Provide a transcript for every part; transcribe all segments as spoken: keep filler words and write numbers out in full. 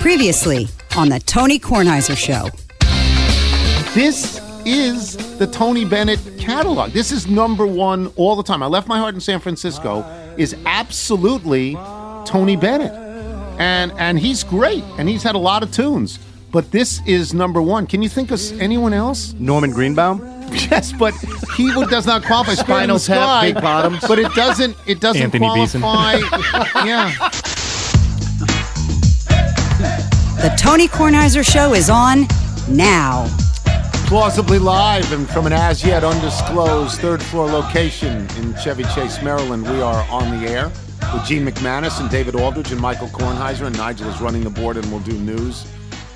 Previously on the Tony Kornheiser Show. This is the Tony Bennett catalog. This is number one all the time. I Left My Heart in San Francisco is absolutely Tony Bennett. And and he's great, and he's had a lot of tunes. But this is number one. Can you think of anyone else? Norman Greenbaum? Yes, but he does not qualify. Spinal Tap, Big Bottoms. But it doesn't. It doesn't Anthony qualify. Yeah. The Tony Kornheiser Show is on now. Plausibly live and from an as yet undisclosed third floor location in Chevy Chase, Maryland, we are on the air with Gene McManus and David Aldridge and Michael Kornheiser, and Nigel is running the board and will do news.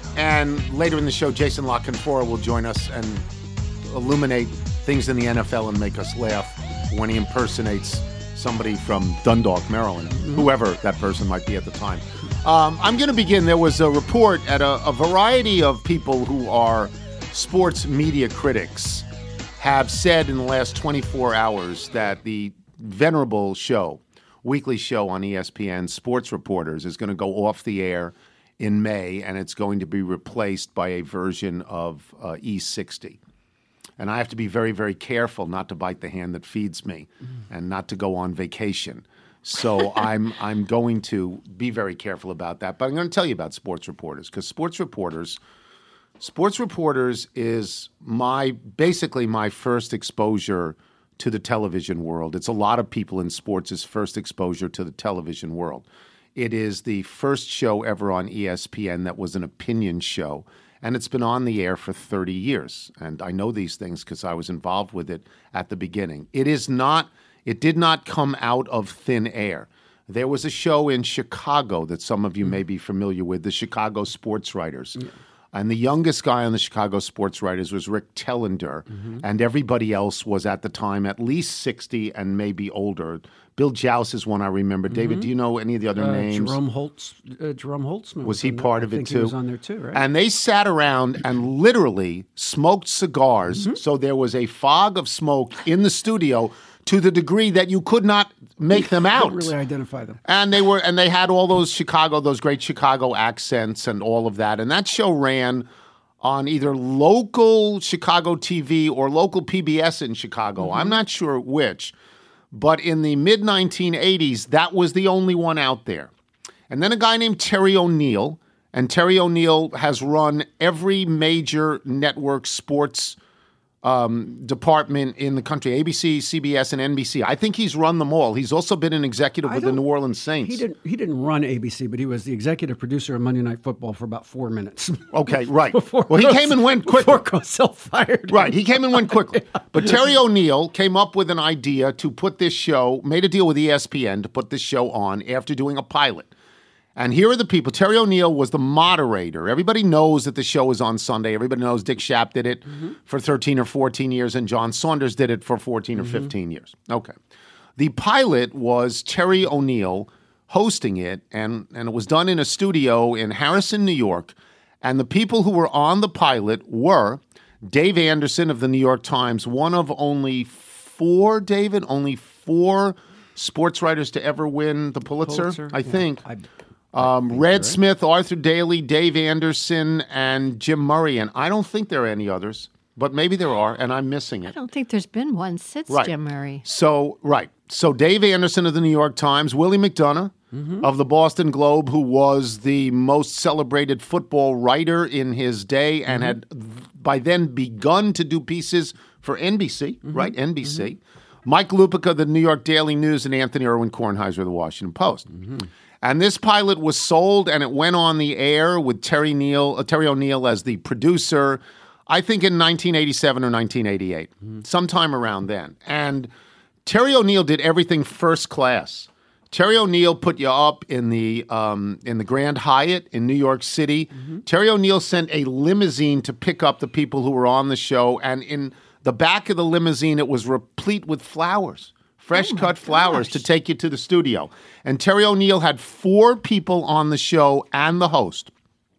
And later in the show, Jason La Canfora will join us and illuminate things in the N F L and make us laugh when he impersonates somebody from Dundalk, Maryland, mm-hmm. whoever that person might be at the time. Um, I'm going to begin. There was a report at a, a variety of people who are sports media critics have said in the last twenty-four hours that the venerable show, weekly show on E S P N, Sports Reporters, is going to go off the air in May, and it's going to be replaced by a version of uh, E sixty. And I have to be very, very careful not to bite the hand that feeds me mm. and not to go on vacation. So I'm I'm going to be very careful about that. But I'm going to tell you about Sports Reporters, because Sports Reporters, Sports Reporters is my basically my first exposure to the television world. It's a lot of people in sports' first exposure to the television world. It is the first show ever on E S P N that was an opinion show, and it's been on the air for thirty years. And I know these things because I was involved with it at the beginning. It is not, it did not come out of thin air. There was a show in Chicago that some of you may be familiar with, the Chicago Sports Writers. Yeah. And the youngest guy on the Chicago Sports Writers was Rick Tellender, mm-hmm. and everybody else was at the time at least sixty and maybe older. Bill Joust is one I remember. Mm-hmm. David, do you know any of the other uh, names? Jerome Holtz. Uh, Jerome Holtzman. Was he part of I it think too? He was on there too, right? And they sat around and literally smoked cigars, mm-hmm. so there was a fog of smoke in the studio to the degree that you could not make them out. Couldn't really identify them. And they were, and they had all those Chicago, those great Chicago accents and all of that. And that show ran on either local Chicago T V or local P B S in Chicago. Mm-hmm. I'm not sure which. But in the mid nineteen eighties, that was the only one out there. And then a guy named Terry O'Neill, and Terry O'Neill has run every major network sports um, department in the country, A B C, C B S, and N B C. I think he's run them all. He's also been an executive I with the New Orleans Saints. He didn't, he didn't run A B C, but he was the executive producer of Monday Night Football for about four minutes. Okay, right. before well, he Cos- came and went quickly. Before Cosell fired him. Right, he came and went quickly. But Terry O'Neill came up with an idea to put this show, made a deal with E S P N to put this show on after doing a pilot. And here are the people. Terry O'Neill was the moderator. Everybody knows that the show is on Sunday. Everybody knows Dick Schaap did it mm-hmm. for thirteen or fourteen years, and John Saunders did it for fourteen mm-hmm. or fifteen years. Okay. The pilot was Terry O'Neill hosting it, and, and it was done in a studio in Harrison, New York. And the people who were on the pilot were Dave Anderson of the New York Times, one of only four, David, only four sports writers to ever win the Pulitzer, Pulitzer? I Yeah. think. I, Um, Red Smith, Arthur Daly, Dave Anderson, and Jim Murray. And I don't think there are any others, but maybe there are, and I'm missing I it. don't think there's been one since Right. Jim Murray. So, right. So Dave Anderson of the New York Times, Willie McDonough mm-hmm. of the Boston Globe, who was the most celebrated football writer in his day and mm-hmm. had by then begun to do pieces for N B C, mm-hmm. right? N B C. Mm-hmm. Mike Lupica, the New York Daily News, and Anthony Irwin Kornheiser of the Washington Post. Mm-hmm. And this pilot was sold, and it went on the air with Terry Neal, uh, Terry O'Neill as the producer, I think in nineteen eighty-seven or nineteen eighty-eight, mm-hmm. sometime around then. And Terry O'Neill did everything first class. Terry O'Neill put you up in the um, in the Grand Hyatt in New York City. Mm-hmm. Terry O'Neill sent a limousine to pick up the people who were on the show, and in the back of the limousine, it was replete with flowers. Fresh cut oh flowers gosh. to take you to the studio. And Terry O'Neill had four people on the show and the host.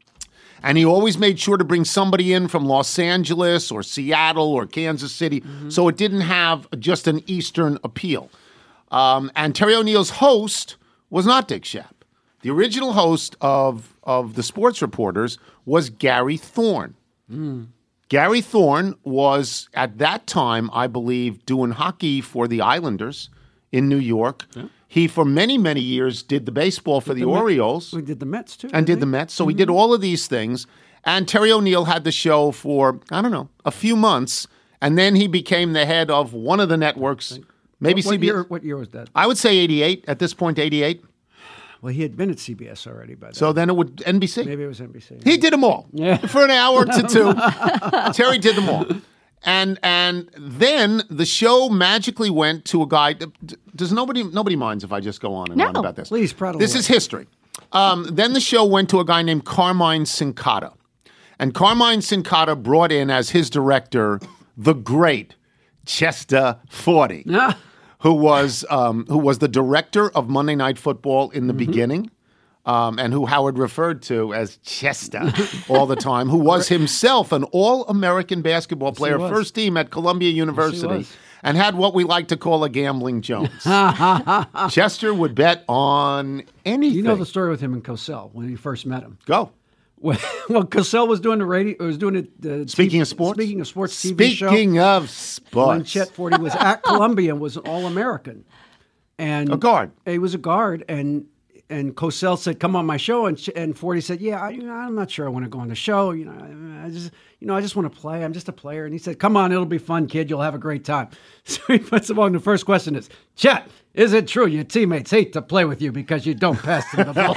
And he always made sure to bring somebody in from Los Angeles or Seattle or Kansas City, mm-hmm. so it didn't have just an Eastern appeal. Um, and Terry O'Neill's host was not Dick Schaap. The original host of, of the Sports Reporters was Gary Thorne. Mm. Gary Thorne was, at that time, I believe, doing hockey for the Islanders in New York. Yeah. He, for many, many years, did the baseball for did the, the Orioles. We did the Mets, too. And did the Mets. So mm-hmm. he did all of these things. And Terry O'Neill had the show for, I don't know, a few months. And then he became the head of one of the networks. Maybe what, what C B S. Year, what year was that? I would say eighty-eight. At this point, eighty-eight. Well, he had been at C B S already by then. So then it would N B C. Maybe it was N B C. He did them all. Yeah. For an hour to two. Terry did them all. And and then the show magically went to a guy. Does nobody nobody minds if I just go on and no. on about this? Please, prattle This away. is history. Um, then the show went to a guy named Carmine Cincotta. And Carmine Cincotta brought in as his director the great Chester Forty, Ah. who was um, who was the director of Monday Night Football in the mm-hmm. beginning. Um, and who Howard referred to as Chester all the time, who was himself an all-American basketball player, yes, first team at Columbia University, yes, and had what we like to call a gambling Jones. Chester would bet on anything. You know the story with him and Cosell when he first met him. Go. Well, well Cosell was doing the radio. Was doing it. Uh, Speaking T V, of sports. Speaking of sports, T V show. Speaking of sports, when Chet Forty was at Columbia and was an All-American, and a guard. He was a guard, and. And Cosell said, "Come on my show," and and Forty said, "Yeah, I, you know, I'm not sure I want to go on the show. You know, I just, you know, I just want to play. I'm just a player." And he said, "Come on, it'll be fun, kid. You'll have a great time." So he puts him on. The first question is, "Chet, is it true your teammates hate to play with you because you don't pass them the ball?"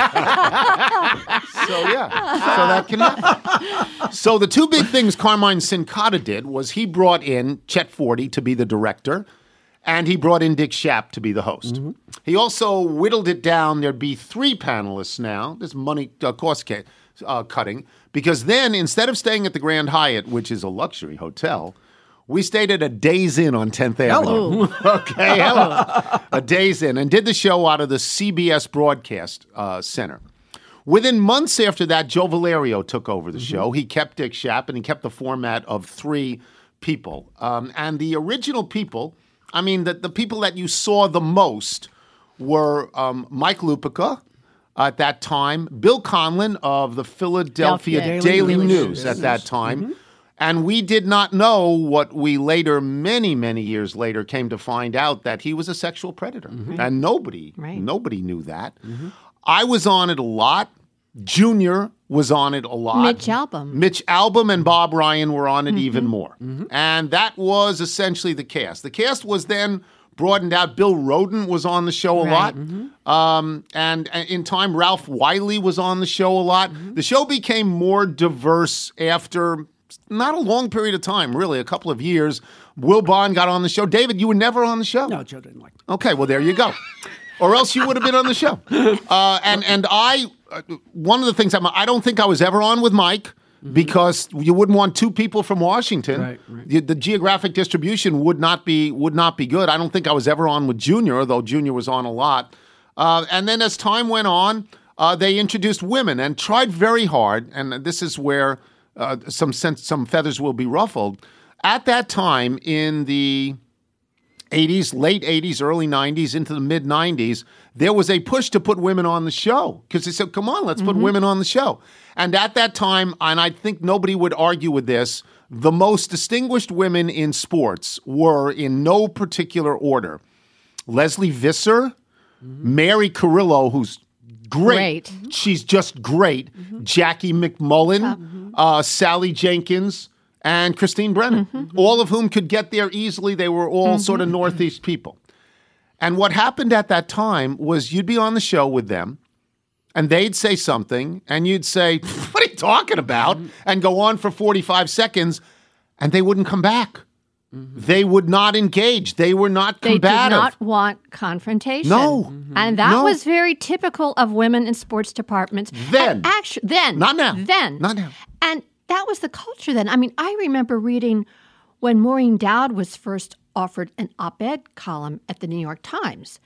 So yeah, so that can happen. So the two big things Carmine Cincotta did was he brought in Chet Forty to be the director. And he brought in Dick Schaap to be the host. Mm-hmm. He also whittled it down. There'd be three panelists now. This money uh, cost ca- uh, cutting. Because then, instead of staying at the Grand Hyatt, which is a luxury hotel, we stayed at a Days Inn on tenth Avenue. Hello. Okay, hello. A Days Inn. And did the show out of the C B S Broadcast uh, Center. Within months after that, Joe Valerio took over the mm-hmm. show. He kept Dick Schaap, and he kept the format of three people. Um, and the original people... I mean, the, the people that you saw the most were um, Mike Lupica at that time, Bill Conlon of the Philadelphia Daily, Daily News, News at that time. Mm-hmm. And we did not know what we later, many, many years later, came to find out, that he was a sexual predator. Mm-hmm. And nobody, right. nobody knew that. Mm-hmm. I was on it a lot. Junior was on it a lot. Mitch Albom. Mitch Albom and Bob Ryan were on it mm-hmm. even more. Mm-hmm. And that was essentially the cast. The cast was then broadened out. Bill Rhoden was on the show a right. lot. Mm-hmm. Um, and, and in time, Ralph Wiley was on the show a lot. Mm-hmm. The show became more diverse after not a long period of time, really, a couple of years. Will Bond got on the show. David, you were never on the show. No, Joe didn't like it. Okay, well, there you go. Or else you would have been on the show. Uh, and, and I... Uh, one of the things I'm, I don't think I was ever on with Mike mm-hmm. because you wouldn't want two people from Washington. Right, right. The, the geographic distribution would not be would not be good. I don't think I was ever on with Junior, though Junior was on a lot. Uh, and then as time went on, uh, they introduced women and tried very hard. And this is where uh, some sense, some feathers will be ruffled. At that time in the eighties, late eighties, early nineties, into the mid nineties, there was a push to put women on the show because they said, come on, let's mm-hmm. put women on the show. And at that time, and I think nobody would argue with this, the most distinguished women in sports were, in no particular order, Leslie Visser, mm-hmm. Mary Carrillo, who's great. great. She's just great. Mm-hmm. Jackie McMullen, mm-hmm. uh, Sally Jenkins, and Christine Brennan, mm-hmm. all of whom could get there easily. They were all mm-hmm. sort of Northeast people. And what happened at that time was you'd be on the show with them, and they'd say something, and you'd say, what are you talking about? Mm-hmm. And go on for forty-five seconds, and they wouldn't come back. Mm-hmm. They would not engage. They were not they combative. They did not want confrontation. No. Mm-hmm. And that no. was very typical of women in sports departments. Then. And actually, then. Not now. Then. Not now. And that was the culture then. I mean, I remember reading when Maureen Dowd was first offered an op-ed column at the New York Times.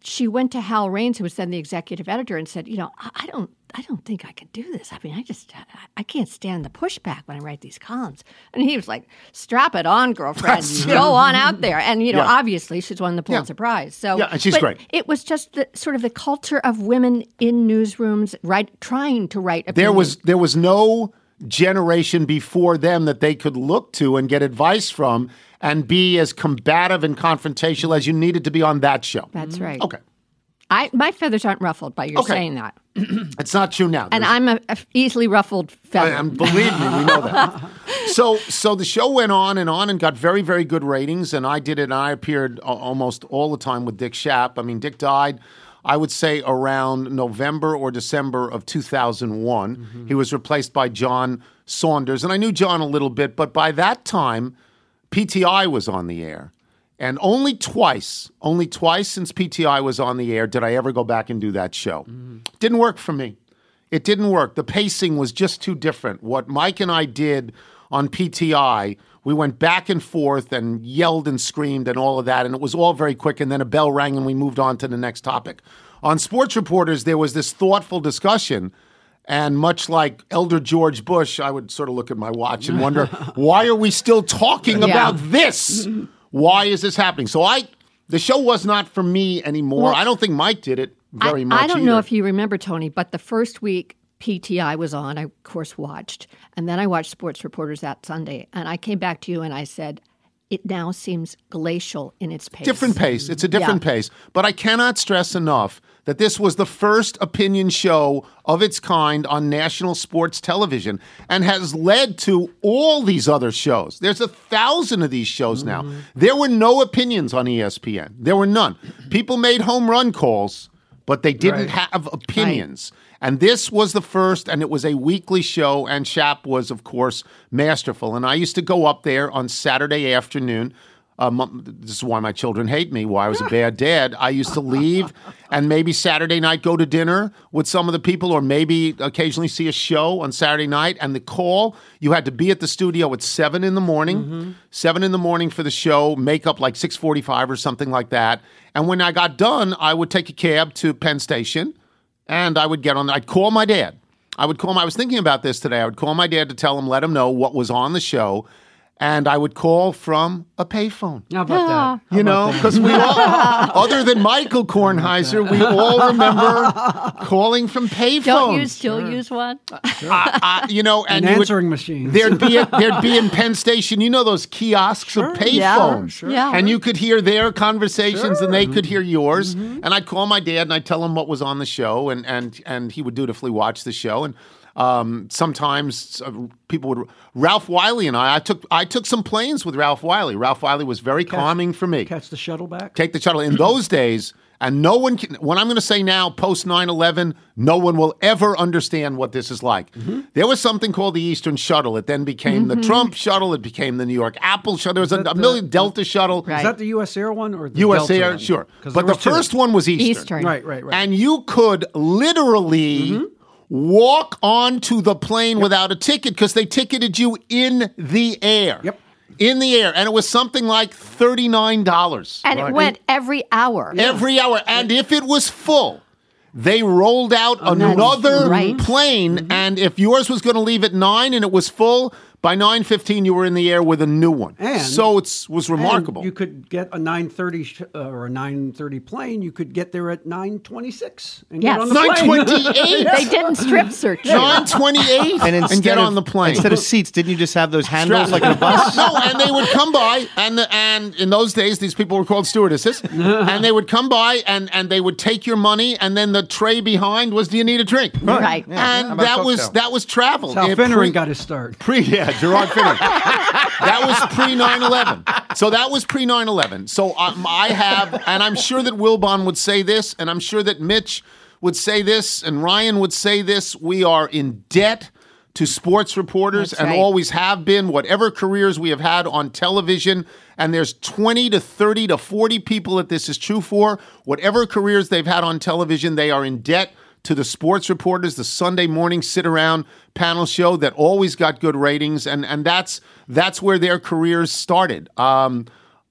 she went to Hal Raines, who was then the executive editor, and said, you know, I, I don't I don't think I can do this. I mean, I just, I, I can't stand the pushback when I write these columns. And he was like, strap it on, girlfriend. Go on out there. And, you know, Yeah. obviously she's won the Pulitzer Yeah. Prize. So, Yeah, and she's but great. It was just the sort of the culture of women in newsrooms, right, trying to write opinion. There was there was no generation before them that they could look to and get advice from and be as combative and confrontational as you needed to be on that show. That's right. Okay. I, my feathers aren't ruffled by your Okay. saying that. It's not true now. And There's- I'm a, a easily ruffled feather. And believe me, we know that. So, so the show went on and on and got very, very good ratings. And I did it. And I appeared a- almost all the time with Dick Schaap. I mean, Dick died, I would say, around November or December of two thousand one. Mm-hmm. He was replaced by John Saunders, and I knew John a little bit. But by that time, P T I was on the air. And only twice, only twice since P T I was on the air did I ever go back and do that show. Mm-hmm. Didn't work for me. It didn't work. The pacing was just too different. What Mike and I did on P T I, we went back and forth and yelled and screamed and all of that, and it was all very quick, and then a bell rang and we moved on to the next topic. On Sports Reporters, there was this thoughtful discussion, and much like Elder George Bush, I would sort of look at my watch and wonder, why are we still talking Yeah. about this? Why is this happening? So I, the show was not for me anymore. Well, I don't think Mike did it very I, much I don't either. know if you remember, Tony, but the first week P T I was on, I, of course, watched. And then I watched Sports Reporters that Sunday. And I came back to you and I said, it now seems glacial in its pace. Different pace. It's a different Yeah. pace. But I cannot stress enough that this was the first opinion show of its kind on national sports television and has led to all these other shows. There's a thousand of these shows now. There were no opinions on E S P N. There were none. People made home run calls, but they didn't Right. have opinions. And this was the first, and it was a weekly show, and Schaap was, of course, masterful. And I used to go up there on Saturday afternoon. Um, this is why my children hate me, why I was a bad dad. I used to leave and maybe Saturday night go to dinner with some of the people, or maybe occasionally see a show on Saturday night. And the call, you had to be at the studio at seven in the morning, Mm-hmm. seven in the morning for the show, make up like six forty-five or something like that. And when I got done, I would take a cab to Penn Station. And I would get on, I'd call my dad. I would call him, I was thinking about this today. I would call my dad to tell him, let him know what was on the show. And I would call from a payphone. How about that? How You about know, that? because we all, other than Michael Kornheiser, we all remember calling from payphones. Don't you still use one? Uh, uh, you know, and An you would- answering machine. There'd be a, there'd be in Penn Station, you know, those kiosks of payphones, sure. Yeah. and you could hear their conversations, and they could hear yours. And I'd call my dad, and I'd tell him what was on the show, and and and he would dutifully watch the show. And um, sometimes uh, people would. Ralph Wiley and I, I took I took some planes with Ralph Wiley. Ralph Wiley was very calming for me. Catch the shuttle back. Take the shuttle. In those days, and no one can, what I'm going to say now, post nine eleven, no one will ever understand what this is like. Mm-hmm. There was something called the Eastern Shuttle. It then became the Trump Shuttle. It became the New York Apple Shuttle. There was a, that a million the- Delta Shuttle. Right. Is that the U S Air one or the U S Delta Air, one? sure. 'Cause But there the were two. first one was Eastern. Eastern. Right, right, right. And you could literally Mm-hmm. walk onto the plane without a ticket because they ticketed you in the air. Yep. In the air. And it was something like thirty-nine dollars. And it went every hour. Every hour. And if it was full, they rolled out another right. plane. And if yours was going to leave at nine and it was full, by nine fifteen you were in the air with a new one. And- so it was remarkable. And you could get a nine thirty sh- uh, or a nine thirty plane. You could get there at nine twenty-six and Yes. get on the nine plane. twenty-eight They didn't strip search you. nine twenty-eight And instead get of, on the plane. Instead of seats, didn't you just have those handles like in a bus? No, and they would come by, and and in those days, these people were called stewardesses, and they would come by, and, and they would take your money, and then the tray behind was, do you need a drink? Right. Yeah. How And about that was cocktail? that was travel. That's how It Finneran pre- got his start. Pre, yeah, Gerard Finneran. That was pre nine eleven. So that was pre nine eleven. So um, I have, and I'm sure that Wilbon would say this, and I'm sure that Mitch would say this, and Ryan would say this. We are in debt to sports reporters That's and right. always have been, whatever careers we have had on television. And there's twenty to thirty to forty people that this is true for. Whatever careers they've had on television, they are in debt to the sports reporters, the Sunday morning sit-around panel show that always got good ratings, and and that's that's where their careers started. Um,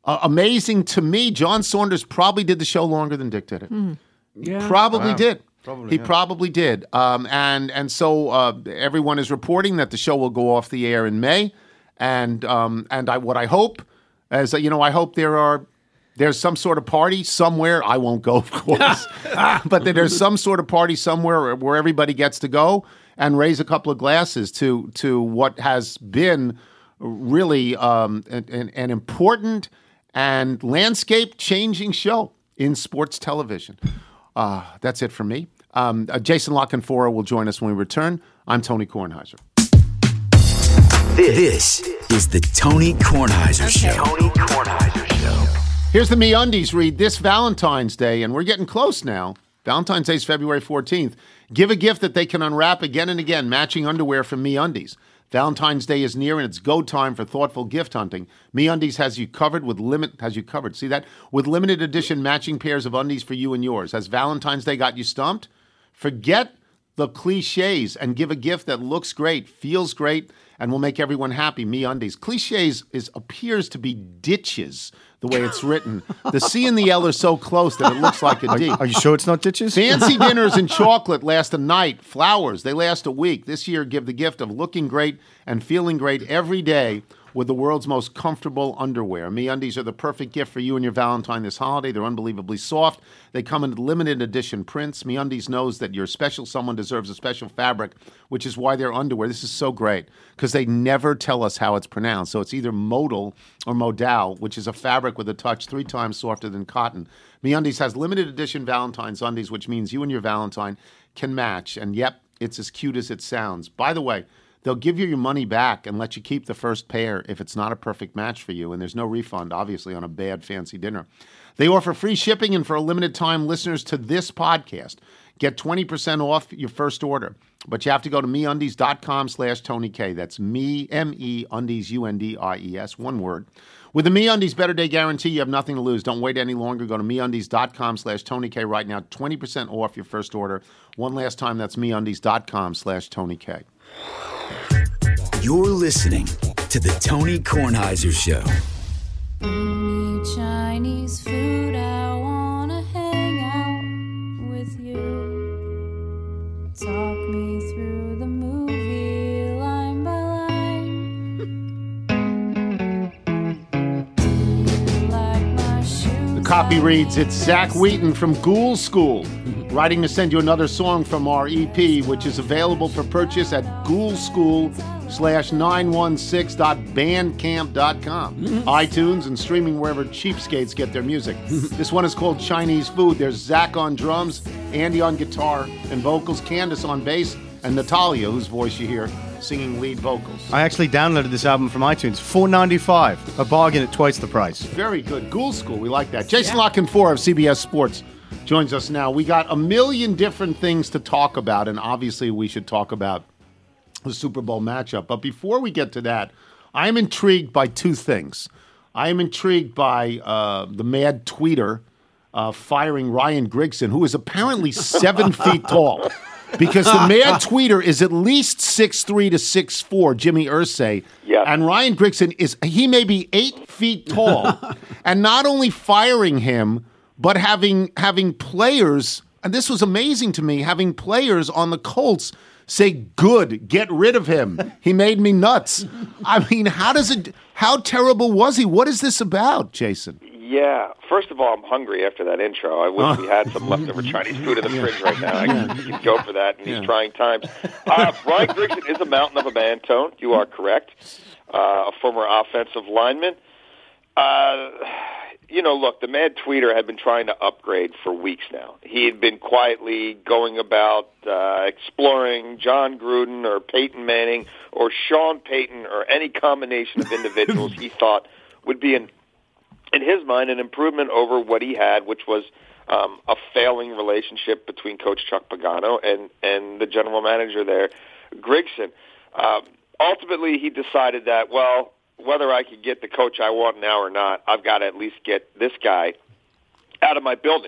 Uh, amazing to me, John Saunders probably did the show longer than Dick did it. Mm. Yeah. Probably Wow. did. Probably, he yeah. probably did. Um, and and so uh, everyone is reporting that the show will go off the air in May. And um, and I what I hope is that, you know, I hope there are there's some sort of party somewhere. I won't go, of course, but that there's some sort of party somewhere where everybody gets to go and raise a couple of glasses to to what has been really um, an, an important and landscape-changing show in sports television. Uh, that's it for me. Um, uh, Jason La Canfora will join us when we return. I'm Tony Kornheiser. This is the Tony Kornheiser Show. Tony Kornheiser Show. Here's the MeUndies read this Valentine's Day, and we're getting close now. Valentine's Day is February fourteenth. Give a gift that they can unwrap again and again, matching underwear from MeUndies. Valentine's Day is near, and it's go time for thoughtful gift hunting. MeUndies has you covered with limit has you covered. See that? With limited edition matching pairs of undies for you and yours. Has Valentine's Day got you stumped? Forget the cliches and give a gift that looks great, feels great, and will make everyone happy. MeUndies. Cliches is appears to be ditches the way it's written. The C and the L are so close that it looks like a D. Are you sure it's not ditches? Fancy dinners and chocolate last a night. Flowers, they last a week. This year, give the gift of looking great and feeling great every day with the world's most comfortable underwear. MeUndies are the perfect gift for you and your Valentine this holiday. They're unbelievably soft. They come in limited edition prints. MeUndies knows that your special someone deserves a special fabric, which is why they're underwear. This is so great because they never tell us how it's pronounced. So it's either modal or modal, which is a fabric with a touch three times softer than cotton. MeUndies has limited edition Valentine's undies, which means you and your Valentine can match. And yep, it's as cute as it sounds. By the way, they'll give you your money back and let you keep the first pair if it's not a perfect match for you, and there's no refund, obviously, on a bad fancy dinner. They offer free shipping, and for a limited time, listeners to this podcast get twenty percent off your first order. But you have to go to MeUndies.com slash Tony K. That's me, M-E, undies, U N D I E S, one word. With the MeUndies Better Day Guarantee, you have nothing to lose. Don't wait any longer. Go to MeUndies.com slash Tony K right now. twenty percent off your first order. One last time, that's MeUndies.com slash Tony K. You're listening to the Tony Kornheiser Show. Bring me Chinese food, I wanna hang out with you. Talk me through the movie line by line. Do you like my shoes? The copy reads, it's Zach Wheaton from Ghoul School, writing to send you another song from our E P, which is available for purchase at ghoulschool slash nine one six dot bandcamp dot com. Mm-hmm. iTunes and streaming wherever cheapskates get their music. This one is called Chinese Food. There's Zach on drums, Andy on guitar and vocals, Candace on bass, and Natalia, whose voice you hear, singing lead vocals. I actually downloaded this album from iTunes. four ninety-five, a bargain at twice the price. Very good. Ghoul School, we like that. Jason yeah. La Canfora of C B S Sports joins us now. We got a million different things to talk about, and obviously we should talk about the Super Bowl matchup. But before we get to that, I am intrigued by two things. I am intrigued by uh, the mad tweeter uh, firing Ryan Grigson, who is apparently seven feet tall. Because the mad tweeter is at least six three to six four, Jimmy Irsay. Yep. And Ryan Grigson is, he may be eight feet tall. And not only firing him, but having having players, and this was amazing to me, having players on the Colts say, good, get rid of him. He made me nuts. I mean, how does it, how terrible was he? What is this about, Jason? Yeah. First of all, I'm hungry after that intro. I wish we had some leftover Chinese food in the fridge right now. I can, can go for that in Yeah. these trying times. Uh, Ryan Grigson is a mountain of a man, Tone. You are correct. Uh, a former offensive lineman. Uh, you know, look, the mad tweeter had been trying to upgrade for weeks now. He had been quietly going about uh, exploring John Gruden or Peyton Manning or Sean Payton or any combination of individuals he thought would be, an, in his mind, an improvement over what he had, which was um, a failing relationship between Coach Chuck Pagano and, and the general manager there, Grigson. Um, ultimately, he decided that, well, whether I could get the coach I want now or not, I've got to at least get this guy out of my building.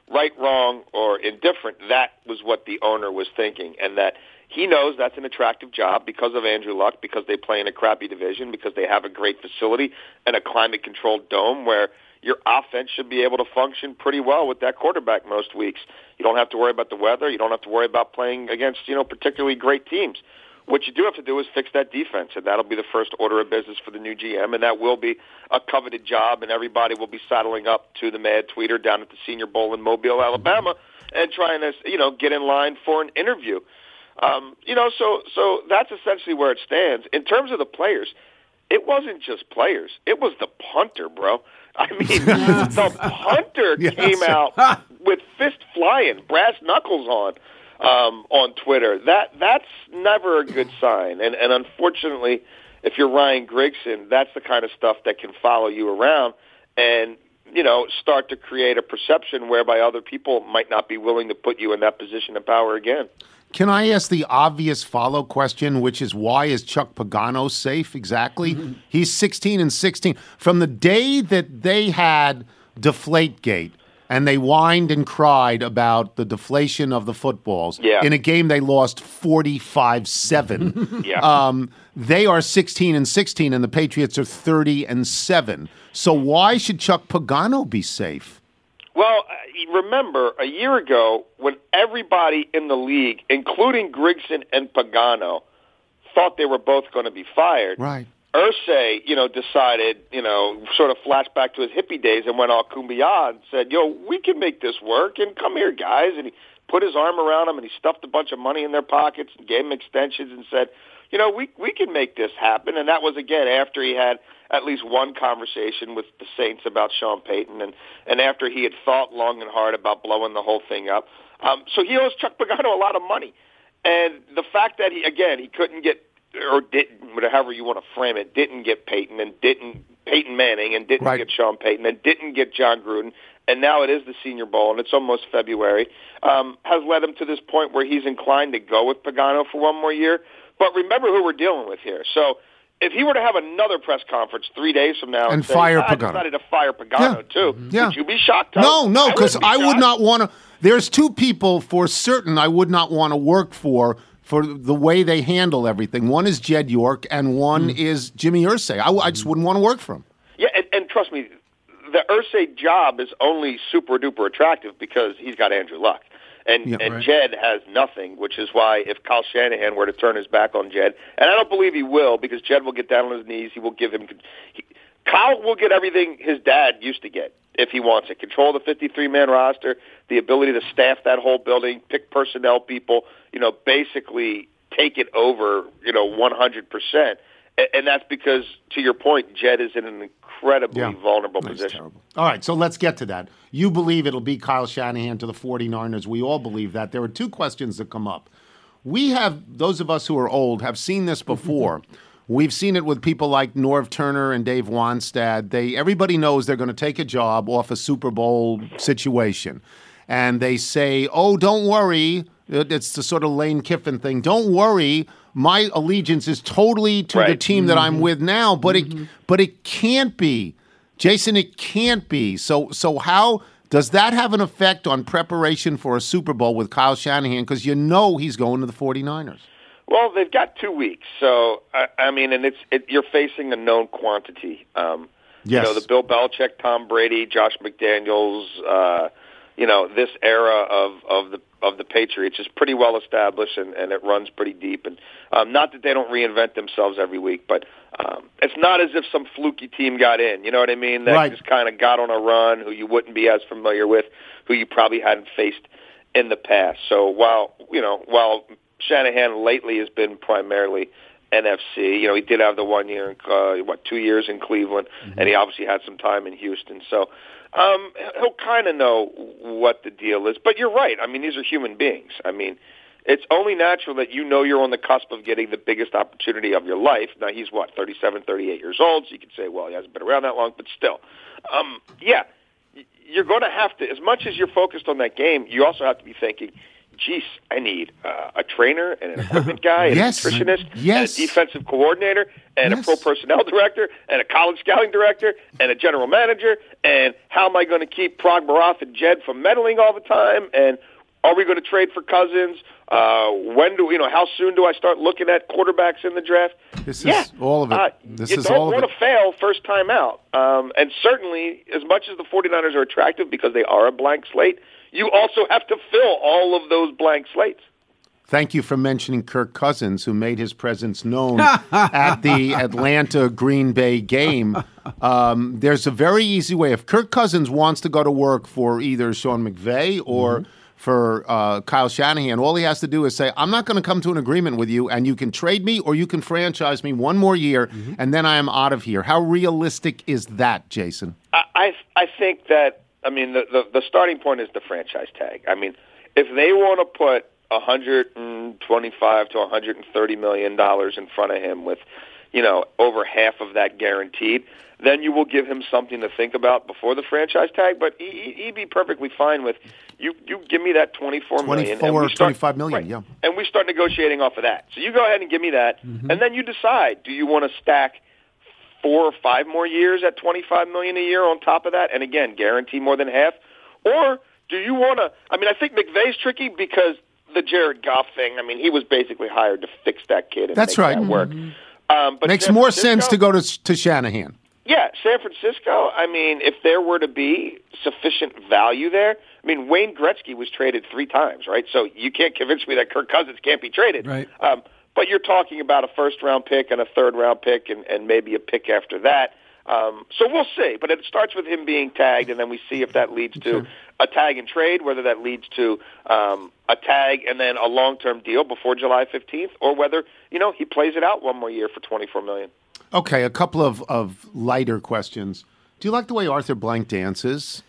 right, wrong, or indifferent, that was what the owner was thinking, and that he knows that's an attractive job because of Andrew Luck, because they play in a crappy division, because they have a great facility and a climate-controlled dome where your offense should be able to function pretty well with that quarterback most weeks. You don't have to worry about the weather. You don't have to worry about playing against, you know, particularly great teams. What you do have to do is fix that defense, and that'll be the first order of business for the new G M, and that will be a coveted job, and everybody will be saddling up to the Mad Tweeter down at the Senior Bowl in Mobile, Alabama, and trying to, you know, get in line for an interview. Um, you know, so so that's essentially where it stands. In terms of the players, it wasn't just players. It was the punter, bro. I mean, the punter Yes. came out with fist flying, brass knuckles on. Um, on Twitter. That that's never a good sign. And, and unfortunately, if you're Ryan Grigson, that's the kind of stuff that can follow you around and, you know, start to create a perception whereby other people might not be willing to put you in that position of power again. Can I ask the obvious follow question, which is why is Chuck Pagano safe exactly? Mm-hmm. He's sixteen and sixteen. From the day that they had Deflategate, and they whined and cried about the deflation of the footballs. Yeah. In a game they lost forty-five seven. Yeah. Um, they are sixteen and sixteen, and the Patriots are thirty and seven. So why should Chuck Pagano be safe? Well, uh, remember, a year ago, when everybody in the league, including Grigson and Pagano, thought they were both going to be fired, Right. Irsay, you know, decided, you know, sort of flashed back to his hippie days and went all kumbaya and said, yo, we can make this work, and come here, guys. And he put his arm around them, and he stuffed a bunch of money in their pockets and gave them extensions and said, you know, we we can make this happen. And that was, again, after he had at least one conversation with the Saints about Sean Payton and, and after he had thought long and hard about blowing the whole thing up. Um, so he owes Chuck Pagano a lot of money. And the fact that, he again, he couldn't get or didn't, however you want to frame it, didn't get Peyton and didn't Peyton Manning and didn't Right. get Sean Payton and didn't get John Gruden, and now it is the Senior Bowl and it's almost February, um, has led him to this point where he's inclined to go with Pagano for one more year. But remember who we're dealing with here. So if he were to have another press conference three days from now and, And say, fire I Pagano. decided to fire Pagano Yeah. too, Yeah. would you be shocked? Tom? No, no, because wouldn't be I would shocked. not want to. There's two people for certain I would not want to work for for the way they handle everything. One is Jed York, and one Mm. is Jimmy Irsay. I, I just wouldn't want to work for him. Yeah, and, and trust me, the Irsay job is only super duper attractive because he's got Andrew Luck. And, Yeah, and right. Jed has nothing, which is why if Kyle Shanahan were to turn his back on Jed, and I don't believe he will, because Jed will get down on his knees, he will give him he, Kyle will get everything his dad used to get if he wants it. Control the fifty-three man roster, the ability to staff that whole building, pick personnel people, you know, basically take it over, you know, one hundred percent. And, and that's because, to your point, Jed is in an incredibly Yeah. vulnerable That's position. terrible. All right, so let's get to that. You believe it'll be Kyle Shanahan to the 49ers. We all believe that. There are two questions that come up. We have, those of us who are old, have seen this before. We've seen it with people like Norv Turner and Dave Wanstad. They, everybody knows they're going to take a job off a Super Bowl situation. And they say, oh, don't worry. It's the sort of Lane Kiffin thing. Don't worry. My allegiance is totally to the Right. team that I'm with now, but it but it can't be. Jason, it can't be. So so how does that have an effect on preparation for a Super Bowl with Kyle Shanahan? Because you know he's going to the 49ers. Well, they've got two weeks, so I, I mean, and it's it, you're facing a known quantity. Um, Yes. You know, the Bill Belichick, Tom Brady, Josh McDaniels. Uh, you know, this era of of the of the Patriots is pretty well established, and, and it runs pretty deep. And um, not that they don't reinvent themselves every week, but um, it's not as if some fluky team got in. You know what I mean? That Right. just kind of got on a run, who you wouldn't be as familiar with, who you probably hadn't faced in the past. So while you know, while Shanahan lately has been primarily N F C. You know, he did have the one year, uh, what, two years in Cleveland, mm-hmm. and he obviously had some time in Houston. So um, he'll kind of know what the deal is. But you're right. I mean, these are human beings. I mean, it's only natural that you know you're on the cusp of getting the biggest opportunity of your life. Now, he's, what, thirty-seven, thirty-eight years old, so you could say, well, he hasn't been around that long, but still. Um, yeah, you're going to have to, as much as you're focused on that game, you also have to be thinking, geez, I need uh, a trainer and an equipment guy and Yes. a nutritionist Yes. and a defensive coordinator and Yes. a pro personnel director and a college scouting director and a general manager. And how am I going to keep Prog Barath and Jed from meddling all the time? And are we going to trade for Cousins? Uh, when do you know? How soon do I start looking at quarterbacks in the draft? This is yeah, all of it. Uh, This you is don't all of want it. to fail first time out. Um, and certainly, as much as the 49ers are attractive because they are a blank slate, you also have to fill all of those blank slates. Thank you for mentioning Kirk Cousins, who made his presence known at the Atlanta Green Bay game. Um, there's a very easy way. If Kirk Cousins wants to go to work for either Sean McVay or Mm-hmm. for uh, Kyle Shanahan, all he has to do is say, I'm not going to come to an agreement with you, and you can trade me or you can franchise me one more year, Mm-hmm. and then I am out of here. How realistic is that, Jason? I I, I think that I mean the, the the starting point is the franchise tag. I mean, if they want to put one hundred twenty-five to one hundred thirty million dollars in front of him with, you know, over half of that guaranteed, then you will give him something to think about before the franchise tag. But he, he'd be perfectly fine with you. You give me that twenty-four million, twenty-four, and we start, twenty-five million, right, yeah. and we start negotiating off of that. So you go ahead and give me that, Mm-hmm. and then you decide: do you want to stack four or five more years at twenty-five million a year on top of that, and again guarantee more than half, or do you want to? I mean, I think McVay's tricky because the Jared Goff thing. I mean, he was basically hired to fix that kid and That's make right. that work. Um, but Makes San more Francisco- sense to go to, to Shanahan. Yeah, San Francisco, I mean, if there were to be sufficient value there, I mean, Wayne Gretzky was traded three times, right? So you can't convince me that Kirk Cousins can't be traded. Right. Um, but you're talking about a first-round pick and a third-round pick and, and maybe a pick after that. Um, so we'll see. But it starts with him being tagged, and then we see if that leads to a tag and trade, whether that leads to um, a tag and then a long-term deal before July fifteenth, or whether, you know, he plays it out one more year for twenty-four million dollars. Okay, a couple of, of lighter questions. Do you like the way Arthur Blank dances?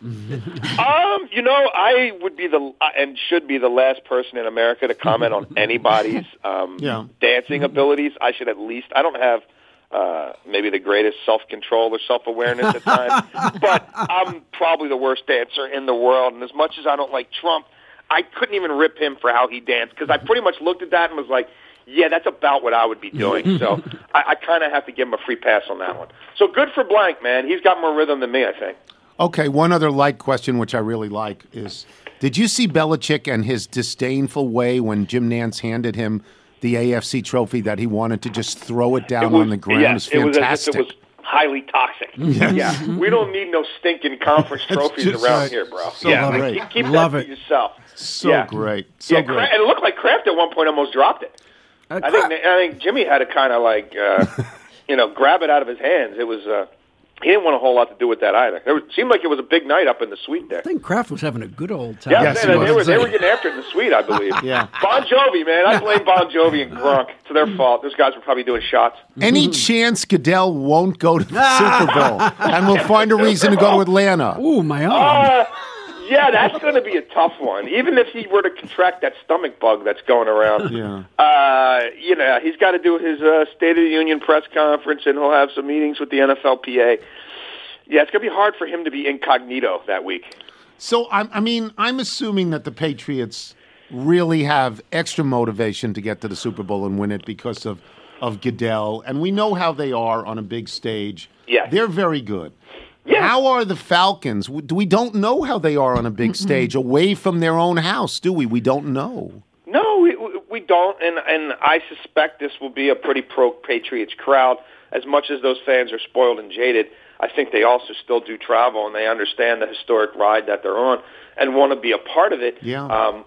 Um, you know, I would be the and should be the last person in America to comment on anybody's um, Yeah. dancing abilities. I should at least. I don't have uh, maybe the greatest self-control or self-awareness at times, but I'm probably the worst dancer in the world. And as much as I don't like Trump, I couldn't even rip him for how he danced because I pretty much looked at that and was like, yeah, that's about what I would be doing. So I, I kind of have to give him a free pass on that one. So good for Blank, man. He's got more rhythm than me, I think. Okay, one other light question, which I really like, is did you see Belichick and his disdainful way when Jim Nantz handed him the A F C trophy that he wanted to just throw it down It was- on the ground? yeah, It was it was fantastic. as if it was highly toxic. Yeah, we don't need no stinking conference trophies just around right. here, bro. So yeah, great. keep, keep Love that it. to yourself. so yeah. great. So yeah, great. Kra- and it looked like Kraft at one point almost dropped it. Uh, I think I think Jimmy had to kind of like uh, you know grab it out of his hands. It was uh, he didn't want a whole lot to do with that either. It was, seemed like it was a big night up in the suite there. I think Kraft was having a good old time. Yeah, Yes, man, he they were was. they were getting after it in the suite, I believe. Yeah. Bon Jovi, man, I blame Bon Jovi and Gronk. It's their fault. Those guys were probably doing shots. Any chance Goodell won't go to the Super Bowl and we'll find a reason to go to Atlanta? Ooh, my arm. Uh, yeah, that's going to be a tough one. Even if he were to contract that stomach bug that's going around, Yeah. uh, you know, he's got to do his uh, State of the Union press conference, and he'll have some meetings with the N F L P A. Yeah, it's going to be hard for him to be incognito that week. So, I, I mean, I'm assuming that the Patriots really have extra motivation to get to the Super Bowl and win it because of, of Goodell. And we know how they are on a big stage. Yes. They're very good. Yeah. How are the Falcons? We we don't know how they are on a big stage away from their own house, do we? We don't know. No, we, we don't, and, and I suspect this will be a pretty pro-Patriots crowd. As much as those fans are spoiled and jaded, I think they also still do travel, and they understand the historic ride that they're on and want to be a part of it. Yeah. Um,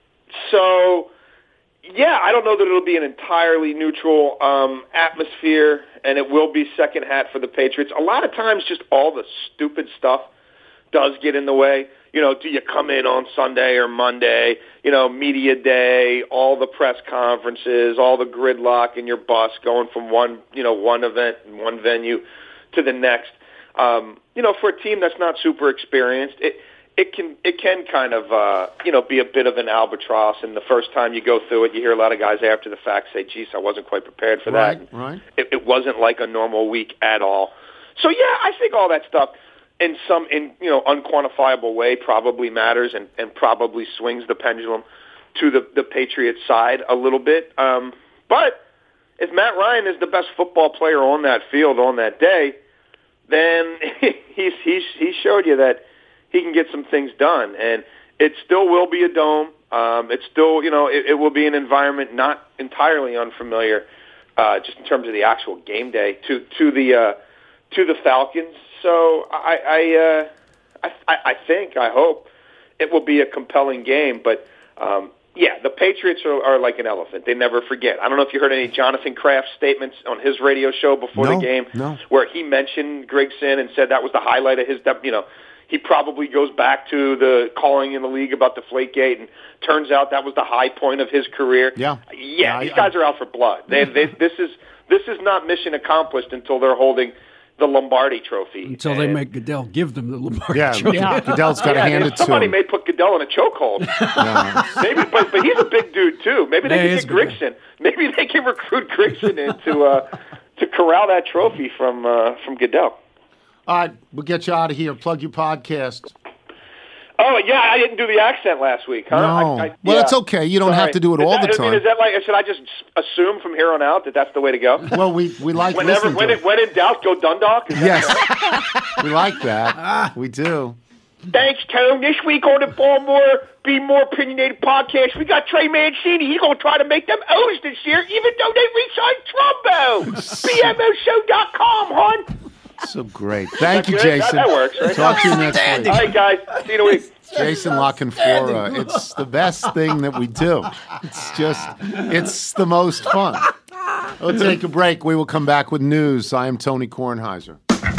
so, yeah, I don't know that it'll be an entirely neutral um, atmosphere, and it will be second hat for the Patriots. A lot of times just all the stupid stuff does get in the way. You know, do you come in on Sunday or Monday? You know, media day, all the press conferences, all the gridlock in your bus going from one, you know, one event and one venue to the next. Um, you know, for a team that's not super experienced, it it can it can kind of uh, you know be a bit of an albatross. And the first time you go through it, you hear a lot of guys after the fact say, "Geez, I wasn't quite prepared for that." Right, right. It, it wasn't like a normal week at all. So yeah, I think all that stuff in some in you know unquantifiable way probably matters and, and probably swings the pendulum to the, the Patriots side a little bit. Um, but if Matt Ryan is the best football player on that field on that day, then he's he's he showed you that he can get some things done, and it still will be a dome. Um, it's still, you know, it, it will be an environment not entirely unfamiliar, uh, just in terms of the actual game day to to the uh, to the Falcons. So I I, uh, I I think I hope it will be a compelling game, but. Um, Yeah, the Patriots are, are like an elephant. They never forget. I don't know if you heard any Jonathan Kraft statements on his radio show before no, the game no. where he mentioned Grigson and said that was the highlight of his, you know, he probably goes back to the calling in the league about Deflategate, and turns out that was the high point of his career. Yeah. Yeah, yeah these I, guys are out for blood. They, they, this is this is not mission accomplished until they're holding the Lombardi Trophy. Until and, they make Goodell give them the Lombardi yeah, Trophy. yeah. Goodell's got to yeah, hand it to somebody him. may put Goodell in a chokehold. Yeah. Maybe, but, but he's a big dude too. Maybe they Yeah, he can is get a big Grigson. Maybe they can recruit Grigson in to uh, to corral that trophy from uh, from Goodell. All right, we'll get you out of here. Plug your podcast. Oh yeah, I didn't do the accent last week, huh? No. I, I, well, yeah. it's okay. You don't Sorry. have to do it Is all that, the I time. mean, is that like? Should I just assume from here on out that that's the way to go? Well, we, we like Whenever listening when, to it, when in doubt, go Dundalk. Is that Yes, we like that. We do. Thanks, Tone. This week on the Baltimore Be More Opinionated podcast, we got Trey Mancini. He's going to try to make them O's this year, even though they re-signed Trumbo. B M O show dot com, hon. So great. Thank you, Good? Jason. That, that works, right? Talk to you next week. All right, guys. See you in a week. Jason Lockenfora. It's the best thing that we do. It's just, it's the most fun. We'll take a break. We will come back with news. I am Tony Kornheiser.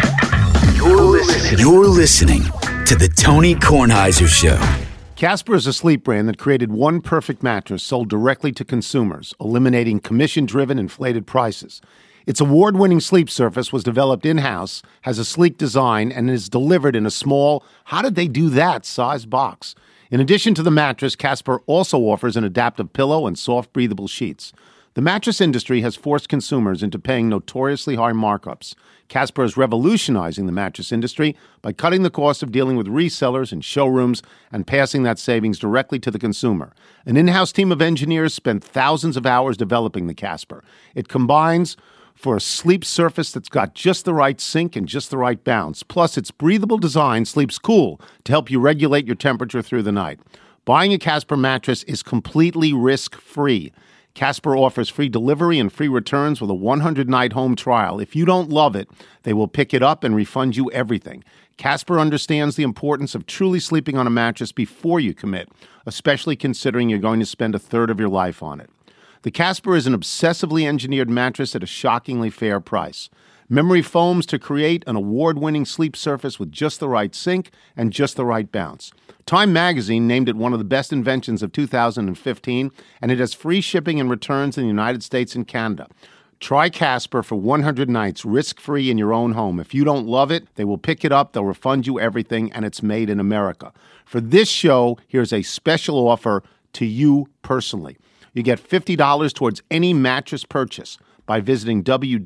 You're listening. You're listening to the Tony Kornheiser Show. Casper is a sleep brand that created one perfect mattress sold directly to consumers, eliminating commission-driven inflated prices. Its award-winning sleep surface was developed in-house, has a sleek design, and is delivered in a small, how did they do that, size box. In addition to the mattress, Casper also offers an adaptive pillow and soft, breathable sheets. The mattress industry has forced consumers into paying notoriously high markups. Casper is revolutionizing the mattress industry by cutting the cost of dealing with resellers and showrooms and passing that savings directly to the consumer. An in-house team of engineers spent thousands of hours developing the Casper. It combines for a sleep surface that's got just the right sink and just the right bounce. Plus, its breathable design sleeps cool to help you regulate your temperature through the night. Buying a Casper mattress is completely risk-free. Casper offers free delivery and free returns with a one hundred night home trial. If you don't love it, they will pick it up and refund you everything. Casper understands the importance of truly sleeping on a mattress before you commit, especially considering you're going to spend a third of your life on it. The Casper is an obsessively engineered mattress at a shockingly fair price. Memory foams to create an award-winning sleep surface with just the right sink and just the right bounce. Time magazine named it one of the best inventions of two thousand fifteen, and it has free shipping and returns in the United States and Canada. Try Casper for one hundred nights, risk-free in your own home. If you don't love it, they will pick it up, they'll refund you everything, and it's made in America. For this show, here's a special offer to you personally. You get fifty dollars towards any mattress purchase by visiting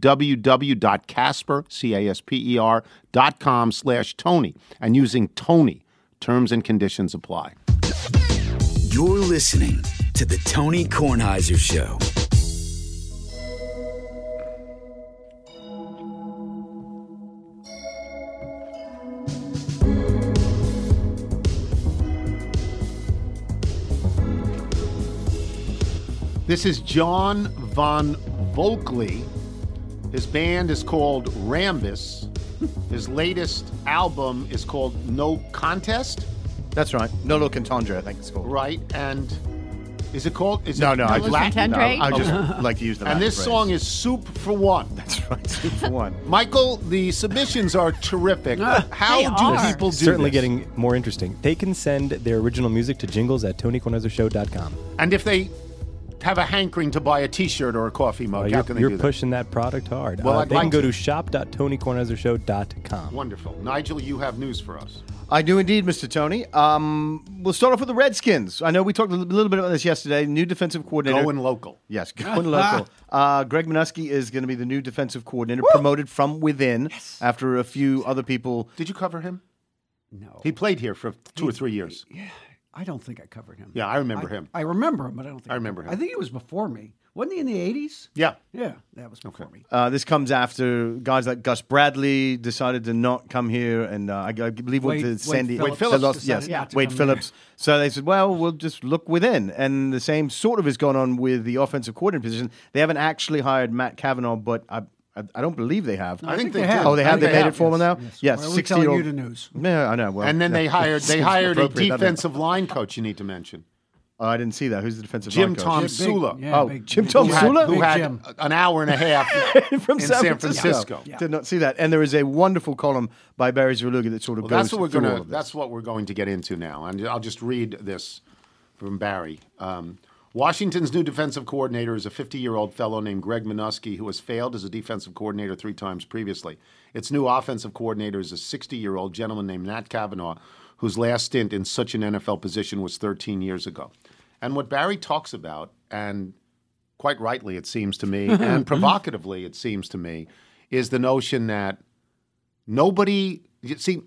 www.casper, C A S P E R, dot com slash Tony and using Tony. Terms and conditions apply. You're listening to the Tony Kornheiser Show. This is John Von Volkley. His band is called Rambus. His latest album is called No Contest. That's right. No Look Entendre, I think it's called. Right, and is it called? Is No, it no, I Look just, Entendre? no, I just like to use the And Latin this phrase. song is Soup for One. That's right, two for one. Michael, the submissions are terrific. How They do are. people do Certainly this? getting more interesting. They can send their original music to jingles at tony kornheiser show dot com. And if they have a hankering to buy a T-shirt or a coffee mug, Uh, how you're can they you're do that? pushing that product hard. Well, Uh, I'd they like can go to. to shop dot tony kornheiser show dot com. Wonderful. Nigel, you have news for us. I do indeed, Mister Tony. Um, we'll start off with the Redskins. I know we talked a little bit about this yesterday. New defensive coordinator. Going local. Yes, going local. Uh, Greg Minuski is going to be the new defensive coordinator, promoted from within after a few other people. Did you cover him? No. He played here for two or three years. I don't think I covered him. Yeah, I remember I, him. I remember him, but I don't think I remember covered him. I think he was before me. Wasn't he in the eighties? Yeah. Yeah, that was before me. Uh, this comes after guys like Gus Bradley decided to not come here, and uh, I, I believe went Wade- to Sandy. Wade Phillips they lost- decided yes, not to Wade come Phillips. So they said, "Well, we'll just look within." And the same sort of has gone on with the offensive coordinator position. They haven't actually hired Matt Cavanaugh, but I, I, I don't believe they have. I think they they did. have. Oh, they I have. think They made have. it formal now. Yes. Yes, Why are we sixty telling year old. you the news? Yeah, I know. Well, And then yeah. they hired they Seems hired a appropriate, doesn't it? defensive line coach you need to mention. Oh, I didn't see that. Who's the defensive Jim line coach? Tom Big- Sula. yeah, Oh, big- Jim big- Tom who had, Sula? who Big had Jim. an hour and a half from in San, San Francisco. Francisco. Yeah. Did not see that. And there is a wonderful column by Barry Zerluga that sort of Well, goes that's what we're through going all to. of this. That's what we're going to get into now, and I'll just read this from Barry. Um, Washington's new defensive coordinator is a fifty-year-old fellow named Greg Minuski, who has failed as a defensive coordinator three times previously. Its new offensive coordinator is a sixty-year-old gentleman named Nat Cavanaugh, whose last stint in such an N F L position was thirteen years ago. And what Barry talks about, and quite rightly it seems to me, and provocatively it seems to me, is the notion that nobody, you see,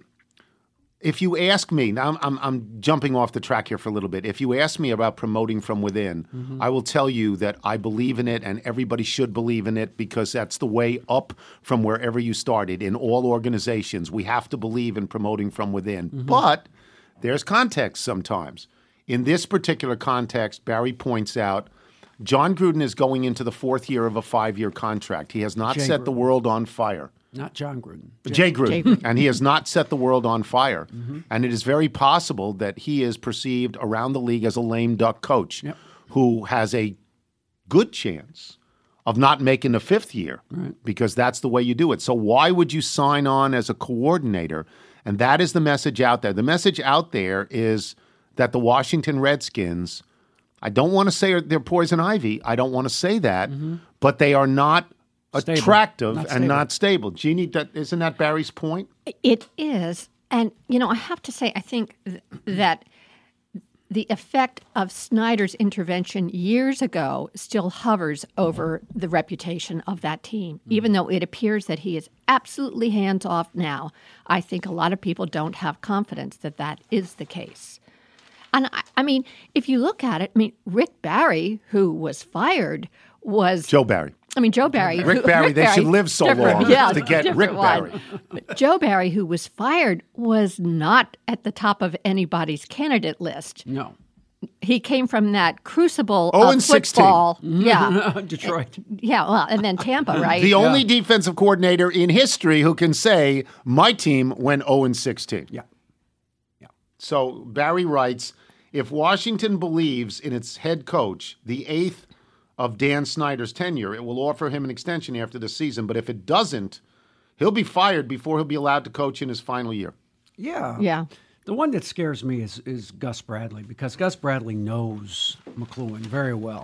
if you ask me, now I'm, I'm, I'm jumping off the track here for a little bit. If you ask me about promoting from within, Mm-hmm. I will tell you that I believe in it and everybody should believe in it because that's the way up from wherever you started. In all organizations, we have to believe in promoting from within. Mm-hmm. But there's context sometimes. In this particular context, Barry points out, John Gruden is going into the fourth year of a five-year contract. He has not Jay set the Gruden. world on fire. Not John Gruden. Jay Gruden. Jay Gruden. And he has not set the world on fire. And it is very possible that he is perceived around the league as a lame duck coach Yep. who has a good chance of not making the fifth year because that's the way you do it. So why would you sign on as a coordinator? And that is the message out there. The message out there is that the Washington Redskins, I don't want to say they're poison ivy. I don't want to say that, but they are not Stable. attractive Not and stable. not stable. Jeannie, that, isn't that Barry's point? It is. And, you know, I have to say, I think th- that the effect of Snyder's intervention years ago still hovers over the reputation of that team. Even though it appears that he is absolutely hands off now, I think a lot of people don't have confidence that that is the case. And I, I mean, if you look at it, I mean, Rick Barry, who was fired, was Joe Barry. I mean, Joe Barry. Rick who- Barry, they should live so different- long yeah, to get different Rick one. Barry. But Joe Barry, who was fired, was not at the top of anybody's candidate list. No. He came from that crucible oh of and sixteen. football. Yeah. Detroit. Yeah, well, and then Tampa, right? The only defensive coordinator in history who can say, my team went oh and sixteen. Yeah. So Barry writes, if Washington believes in its head coach, the eighth of Dan Snyder's tenure, it will offer him an extension after the season. But if it doesn't, he'll be fired before he'll be allowed to coach in his final year. Yeah. Yeah. The one that scares me is, is Gus Bradley because Gus Bradley knows McLuhan very well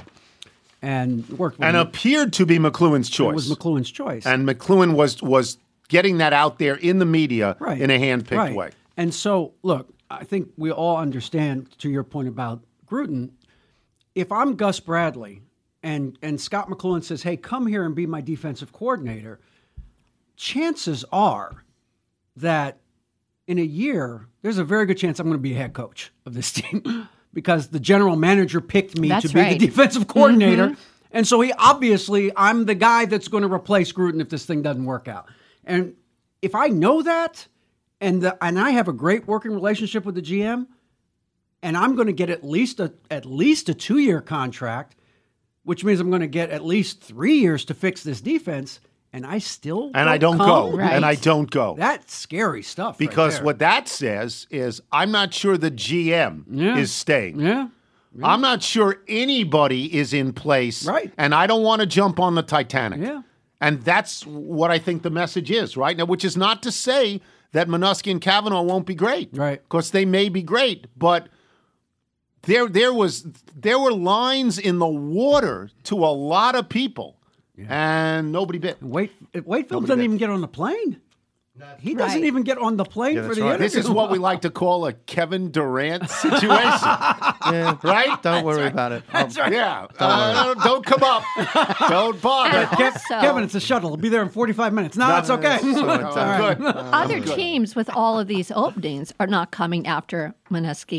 and worked with And him. appeared to be McLuhan's It choice. was McLuhan's choice. And McLuhan was was getting that out there in the media Right. in a hand-picked Right. way. And so, look, I think we all understand, to your point about Gruden, if I'm Gus Bradley and, and Scott McLuhan says, hey, come here and be my defensive coordinator, chances are that in a year, there's a very good chance I'm going to be a head coach of this team because the general manager picked me That's to be right. the defensive coordinator. And so he obviously, I'm the guy that's going to replace Gruden if this thing doesn't work out. And if I know that, and the, and I have a great working relationship with the G M, and I'm going to get at least a at least a two year contract, which means I'm going to get at least three years to fix this defense, and I still And I don't come, go. Right. And I don't go. That's scary stuff. right Because there. what that says is I'm not sure the G M Yeah. is staying. yeah. I'm not sure anybody is in place. Right. And I don't want to jump on the Titanic. Yeah. And that's what I think the message is, right? Now, which is not to say that Minuski and Kavanaugh won't be great. Right. Because they may be great, but there there was there were lines in the water to a lot of people. And nobody bit. Wait, Waitfield Nobody doesn't did. even get on the plane. He doesn't Right. even get on the plane Yeah, for that's the right. interview. This is what we like to call a Kevin Durant situation. Yeah, right? Don't worry about it. That's right. Yeah. Uh, don't come up. Don't bother. Kev- Also- Kevin, it's a shuttle. It'll be there in forty-five minutes. No, that's okay. I'm good. Other teams with all of these openings are not coming after Minuski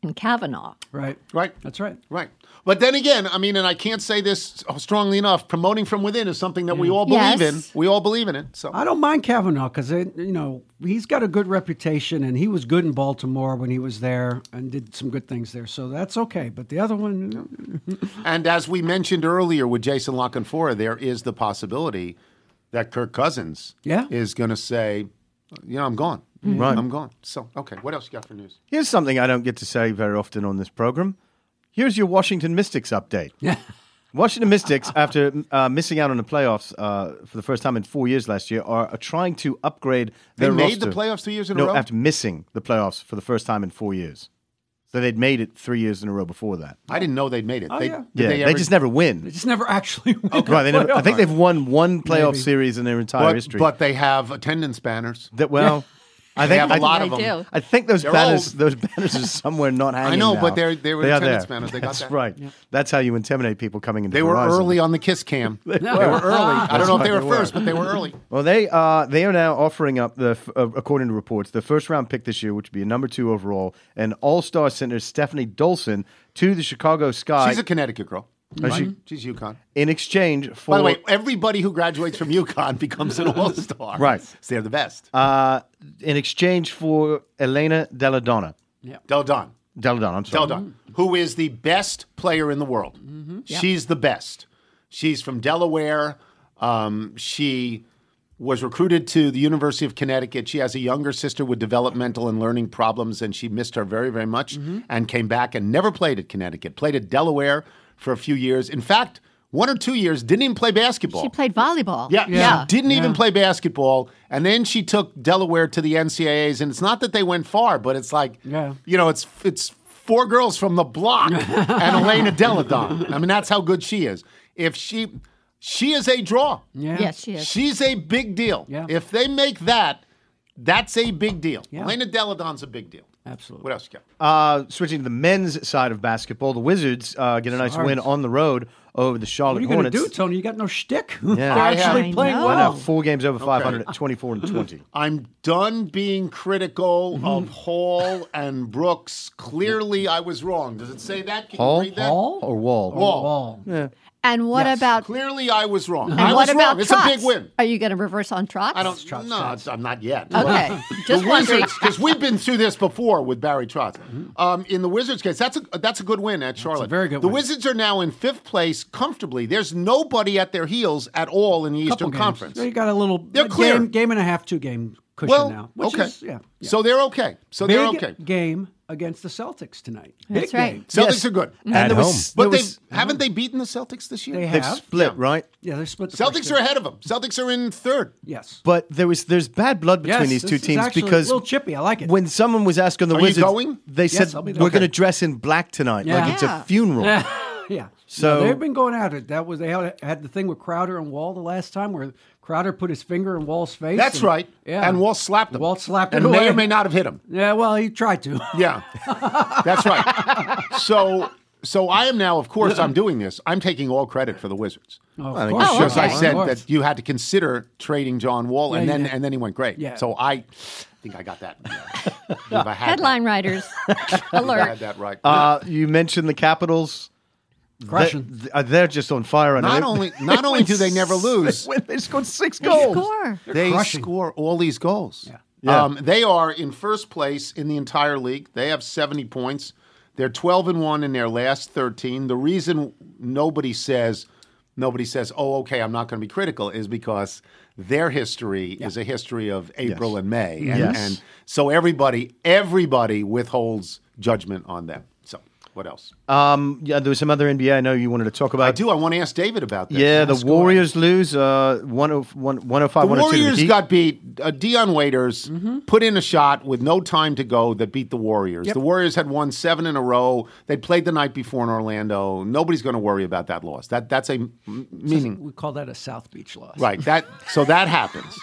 and Kavanaugh. Right. Right. That's right. Right. But then again, I mean, and I can't say this strongly enough, promoting from within is something that we all believe Yes. in. We all believe in it. So I don't mind Kavanaugh because, you know, he's got a good reputation and he was good in Baltimore when he was there and did some good things there. So that's okay. But the other one, And as we mentioned earlier with Jason La Canfora, there is the possibility that Kirk Cousins Yeah. is going to say, you know, I'm gone. Right. I'm gone. So, okay, what else you got for news? Here's something I don't get to say very often on this program. Here's your Washington Mystics update. yeah. Washington Mystics, after uh, missing out on the playoffs uh, for the first time in four years last year, are, are trying to upgrade They their made the roster. playoffs three years in no, a row? after missing the playoffs for the first time in four years. So they'd made it three years in a row before that. I didn't know they'd made it. Oh, they, yeah. did Yeah, they, they, ever, just never win. They just never actually win. Right, they never, I think they've won one playoff Maybe. series in their entire but, history. but they have attendance banners. that, well, I They think have a I, lot They of them. do. I think those They're banners, old. those banners are somewhere not hanging. I know, now. but they're- they were are attendance there. banners. They got That's that. right. That's how you intimidate people coming into They were Verizon. early on the Kiss Cam. they, were. early. I don't know if they were They were. first, but they were early. Well, they uh, they are now offering up the, f- uh, according to reports, the first round pick this year, which would be a number two overall, and All Star center Stephanie Dolson to the Chicago Sky. She's a Connecticut girl. Oh, she- Right? She's UConn. in exchange for By the way, everybody who graduates from UConn becomes an all-star. Right. So they're the best. uh, in exchange for Elena Deladonna. Del Don. Deladonna, I'm sorry. Del Don, who is the best player in the world. She's the best. She's from Delaware. Um, she was recruited to the University of Connecticut. She has a younger sister with developmental and learning problems, and she missed her very, very much and came back and never played at Connecticut. Played at Delaware for a few years. In fact, one or two years, didn't even play basketball. She played volleyball. Yeah, yeah. she didn't even play basketball, and then she took Delaware to the N C double A's. And it's not that they went far, but it's like, Yeah. you know, it's it's four girls from the block and Elena Deladon. I mean, that's how good she is. If she she is a draw. Yeah. Yes, she is. She's a big deal. Yeah. If they make that, that's a big deal. Yeah. Elena Deladon's a big deal. Absolutely. What else you got? Uh, switching to the men's side of basketball, the Wizards uh, get a nice Sorry. win on the road over the Charlotte What are you going to Hornets. do, Tony? You got no shtick. Yeah. They're I actually have- playing I know. Went well. out four games over five hundred at twenty-four and twenty. I'm done being critical of Hall and Brooks. Clearly, I was wrong. Does it say that? Can Hall? you read that? Hall? Or Wall? Wall. Wall. Yeah. And what Yes. about Clearly, I was wrong. and I what was about wrong. It's Trotz? a big win. Are you going to reverse on Trotz? I don't. Trotz, no, Trotz. it's- I'm not yet. Okay, just the wondering. Wizards, because we've been through this before with Barry Trotz. Um, in the Wizards' case, that's a that's a good win at Charlotte. very good The win. Wizards are now in fifth place comfortably. There's nobody at their heels at all in the Couple Eastern games. Conference. They got a little They're a clear. game, game and a half, two game cushion Well, now. Which okay. Is, yeah, yeah. So they're okay. So Big they're okay. game against the Celtics tonight. That's Big right. game. Celtics Yes. are good. And At there home. was, But there they was, haven't they beaten the Celtics this year? They they've have. split, Yeah. right? Yeah, they split the Celtics first are game. ahead of them. Celtics are in third. Yes. But there was there's bad blood between Yes, these this two is teams actually because a little chippy. I like it. when someone was asking the Are you Wizards, going? they Yes, said I'll be we're there. going to Okay. dress in black tonight, Yeah. like it's Yeah. a funeral. yeah. yeah. So- No, they've been going at it. That was they had, had the thing with Crowder and Wall the last time where Crowder put his finger in Wall's face. That's and- right. Yeah. And Wall slapped him. Wall slapped and it may away. or may not have hit him. Yeah, well, he tried to. Yeah, that's right. So, so I am now, of course, I'm doing this. I'm taking all credit for the Wizards. Oh, I of think course. you Because should. I okay. said Of course. that you had to consider trading John Wall, and Yeah, then yeah. and then he went great. Yeah. So I think I got that. Yeah. If I had Headline writers that, if I had alert. that right. Uh, you mentioned the Capitals. Crushing. They, uh, they're just on fire. not They- only not only do they never lose, They, win- they scored six They goals. score. they crushing. score all these goals. Yeah. Yeah. Um, they are in first place in the entire league. They have seventy points. They're twelve and one in their last thirteen. The reason nobody says nobody says, "Oh, okay, I'm not going to be critical," is because their history is a history of April Yes. and May, and, Yes. and so everybody everybody withholds judgment on them. So, what else? Um, yeah, there was some other N B A I know you wanted to talk about. I do. I want to ask David about this. Yeah, the Let's go Warriors lose uh, one oh five, The one oh two to the Warriors Heat. got beat. Uh, Dion Waiters put in a shot with no time to go that beat the Warriors. Yep. The Warriors had won seven in a row. They'd played the night before in Orlando. Nobody's going to worry about that loss. That that's a m- meaning. We call that a South Beach loss. Right. That so that happens.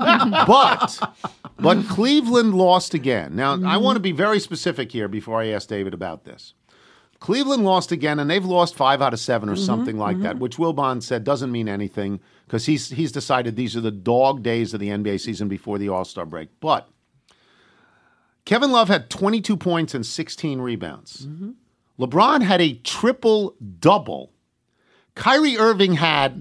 but but Cleveland lost again. Now I want to be very specific here before I ask David about this. Cleveland lost again, and they've lost five out of seven or something like that, which Wilbon said doesn't mean anything because he's he's decided these are the dog days of the N B A season before the All-Star break. But Kevin Love had twenty-two points and sixteen rebounds. Mm-hmm. LeBron had a triple-double. Kyrie Irving had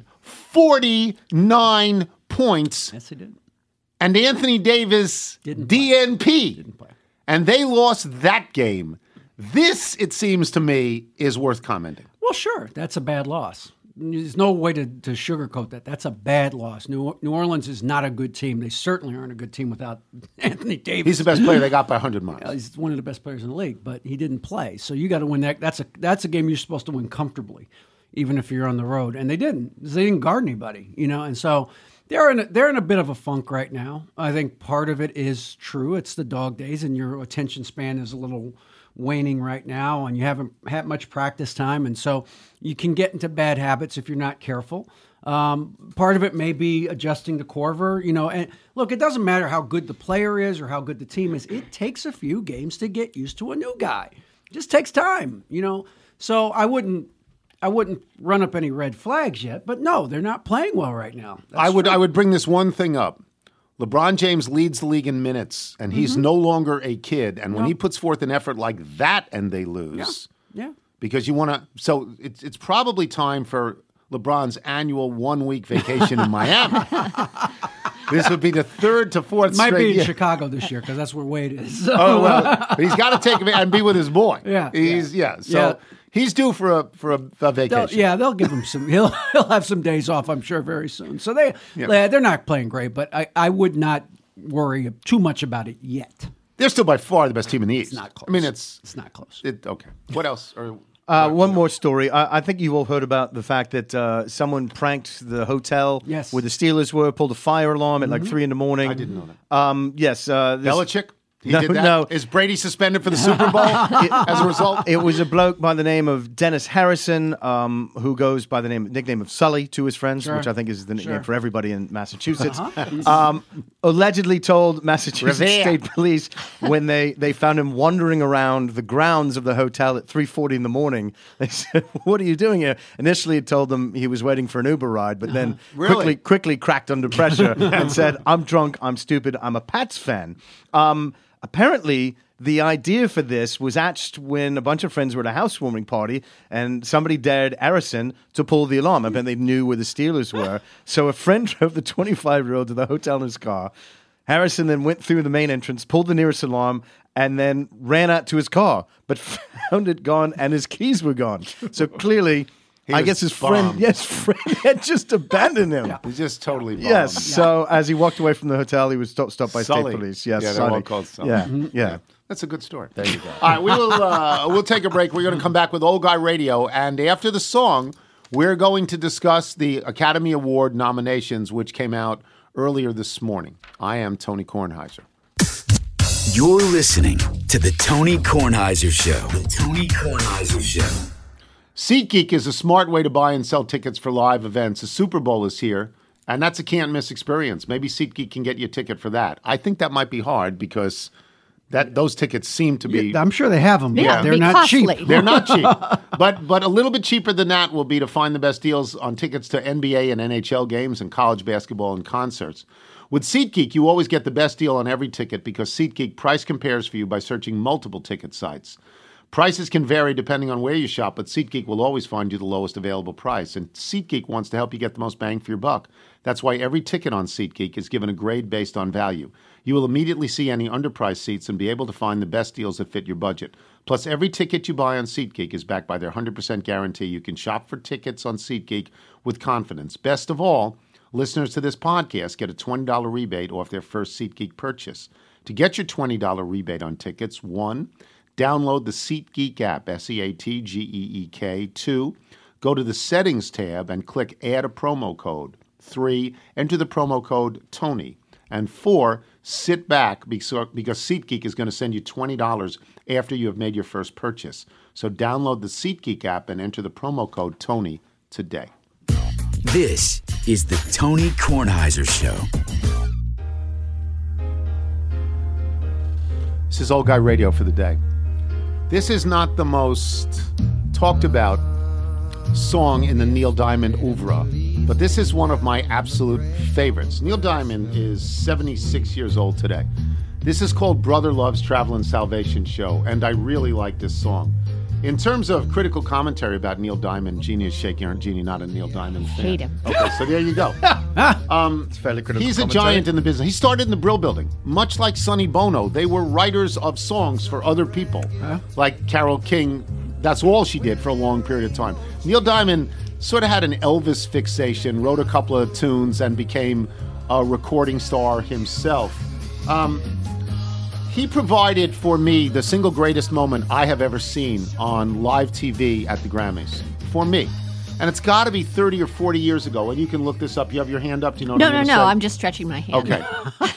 forty-nine points. Yes, he did. And Anthony Davis, Didn't D N P. Didn't play. And they lost that game. This, it seems to me, is worth commenting. Well, sure. That's a bad loss. There's no way to, to sugarcoat that. That's a bad loss. New, New Orleans is not a good team. They certainly aren't a good team without Anthony Davis. He's the best player they got by one hundred miles. Yeah, he's one of the best players in the league, but he didn't play. So you got to win that. That's a that's a game you're supposed to win comfortably, even if you're on the road. And they didn't. They didn't guard anybody, you know. And so they're in a, they're in a bit of a funk right now. I think part of it is true. It's the dog days, and your attention span is a little waning right now, and you haven't had much practice time, and so you can get into bad habits if you're not careful. Um, part of it may be adjusting to Korver, you know, and look, it doesn't matter how good the player is or how good the team is. It takes a few games to get used to a new guy. It just takes time, you know. So I wouldn't, I wouldn't run up any red flags yet, but no, they're not playing well right now. That's I would true. I would bring this one thing up. LeBron James leads the league in minutes, and he's Mm-hmm. no longer a kid. And when he puts forth an effort like that and they lose, Yeah. because you want to, so it's it's probably time for LeBron's annual one-week vacation in Miami. This would be the third to fourth Might straight be in year. Chicago this year because that's where Wade is. So. Oh well, but he's got to take it and be with his boy. Yeah, he's yeah. So Yeah. he's due for a for a, a They'll, vacation. yeah, they'll give him some. He'll he'll have some days off, I'm sure, very soon. So they Yeah. they- they're not playing great, but I, I would not worry too much about it yet. They're still by far the best team in the East. It's not close. I mean, it's It's not close. it, okay. What else? Or Uh, one more story. I, I think you've all heard about the fact that uh, someone pranked the hotel Yes. where the Steelers were, pulled a fire alarm at like three in the morning. I didn't know that. Um, yes. Uh, this- Belichick? He No, did that? no. Is Brady suspended for the Super Bowl as a result? It was a bloke by the name of Dennis Harrison, um, who goes by the name nickname of Sully to his friends, Sure. which I think is the nickname Sure. for everybody in Massachusetts. Uh-huh. Um, allegedly told Massachusetts Revere. State Police when they, they found him wandering around the grounds of the hotel at three forty in the morning. They said, "What are you doing here?" Initially, he told them he was waiting for an Uber ride, but then Really? quickly quickly cracked under pressure and said, "I'm drunk. I'm stupid. I'm a Pats fan." Um, Apparently, the idea for this was hatched when a bunch of friends were at a housewarming party and somebody dared Harrison to pull the alarm. I bet they knew where the Steelers were. So a friend drove the twenty-five-year-old to the hotel in his car. Harrison then went through the main entrance, pulled the nearest alarm, and then ran out to his car, but found it gone and his keys were gone. So clearly, He I was guess his friend, bombed. yes, friend had just abandoned him. He's just totally bombed. Yes. So as he walked away from the hotel, he was stopped, stopped by Sully. state police. Yes. Yeah, they're all Sully. called Sully. Yeah. Mm-hmm. Yeah. That's a good story. There you go. All right, we will uh, we'll take a break. We're going to come back with Old Guy Radio, and after the song, we're going to discuss the Academy Award nominations, which came out earlier this morning. I am Tony Kornheiser. You're listening to the Tony Kornheiser Show. The Tony Kornheiser Show. SeatGeek is a smart way to buy and sell tickets for live events. The Super Bowl is here, and that's a can't-miss experience. Maybe SeatGeek can get you a ticket for that. I think that might be hard because that those tickets seem to be... I'm sure they have them. Yeah, but they're be not costly. cheap. They're not cheap. But but a little bit cheaper than that will be to find the best deals on tickets to N B A and N H L games and college basketball and concerts. With SeatGeek, you always get the best deal on every ticket because SeatGeek price compares for you by searching multiple ticket sites. Prices can vary depending on where you shop, but SeatGeek will always find you the lowest available price. And SeatGeek wants to help you get the most bang for your buck. That's why every ticket on SeatGeek is given a grade based on value. You will immediately see any underpriced seats and be able to find the best deals that fit your budget. Plus, every ticket you buy on SeatGeek is backed by their one hundred percent guarantee. You can shop for tickets on SeatGeek with confidence. Best of all, listeners to this podcast get a twenty dollars rebate off their first SeatGeek purchase. To get your twenty dollars rebate on tickets, one, download the SeatGeek app, S E A T G E E K. Two, go to the Settings tab and click Add a Promo Code. Three, enter the promo code TONY. And four, sit back because, because SeatGeek is going to send you twenty dollars after you have made your first purchase. So download the SeatGeek app and enter the promo code TONY today. This is the Tony Kornheiser Show. This is Old Guy Radio for the day. This is not the most talked about song in the Neil Diamond oeuvre, but this is one of my absolute favorites. Neil Diamond is seventy-six years old today. This is called Brother Loves Travel and Salvation Show, and I really like this song. In terms of critical commentary about Neil Diamond, Jeannie is shaking her. Jeannie, not a Neil Diamond fan. Hate him. Okay, so there you go. Um, It's fairly critical. he's a commentary. giant in the business. He started in the Brill Building. Much like Sonny Bono, they were writers of songs for other people. Like Carole King, that's all she did for a long period of time. Neil Diamond sort of had an Elvis fixation, wrote a couple of tunes, and became a recording star himself. Um, He provided for me the single greatest moment I have ever seen on live T V at the Grammys. For me. And it's got to be thirty or forty years ago. And you can look this up. You have your hand up? Do you know what No, I'm no, gonna no. say? I'm just stretching my hand. Okay.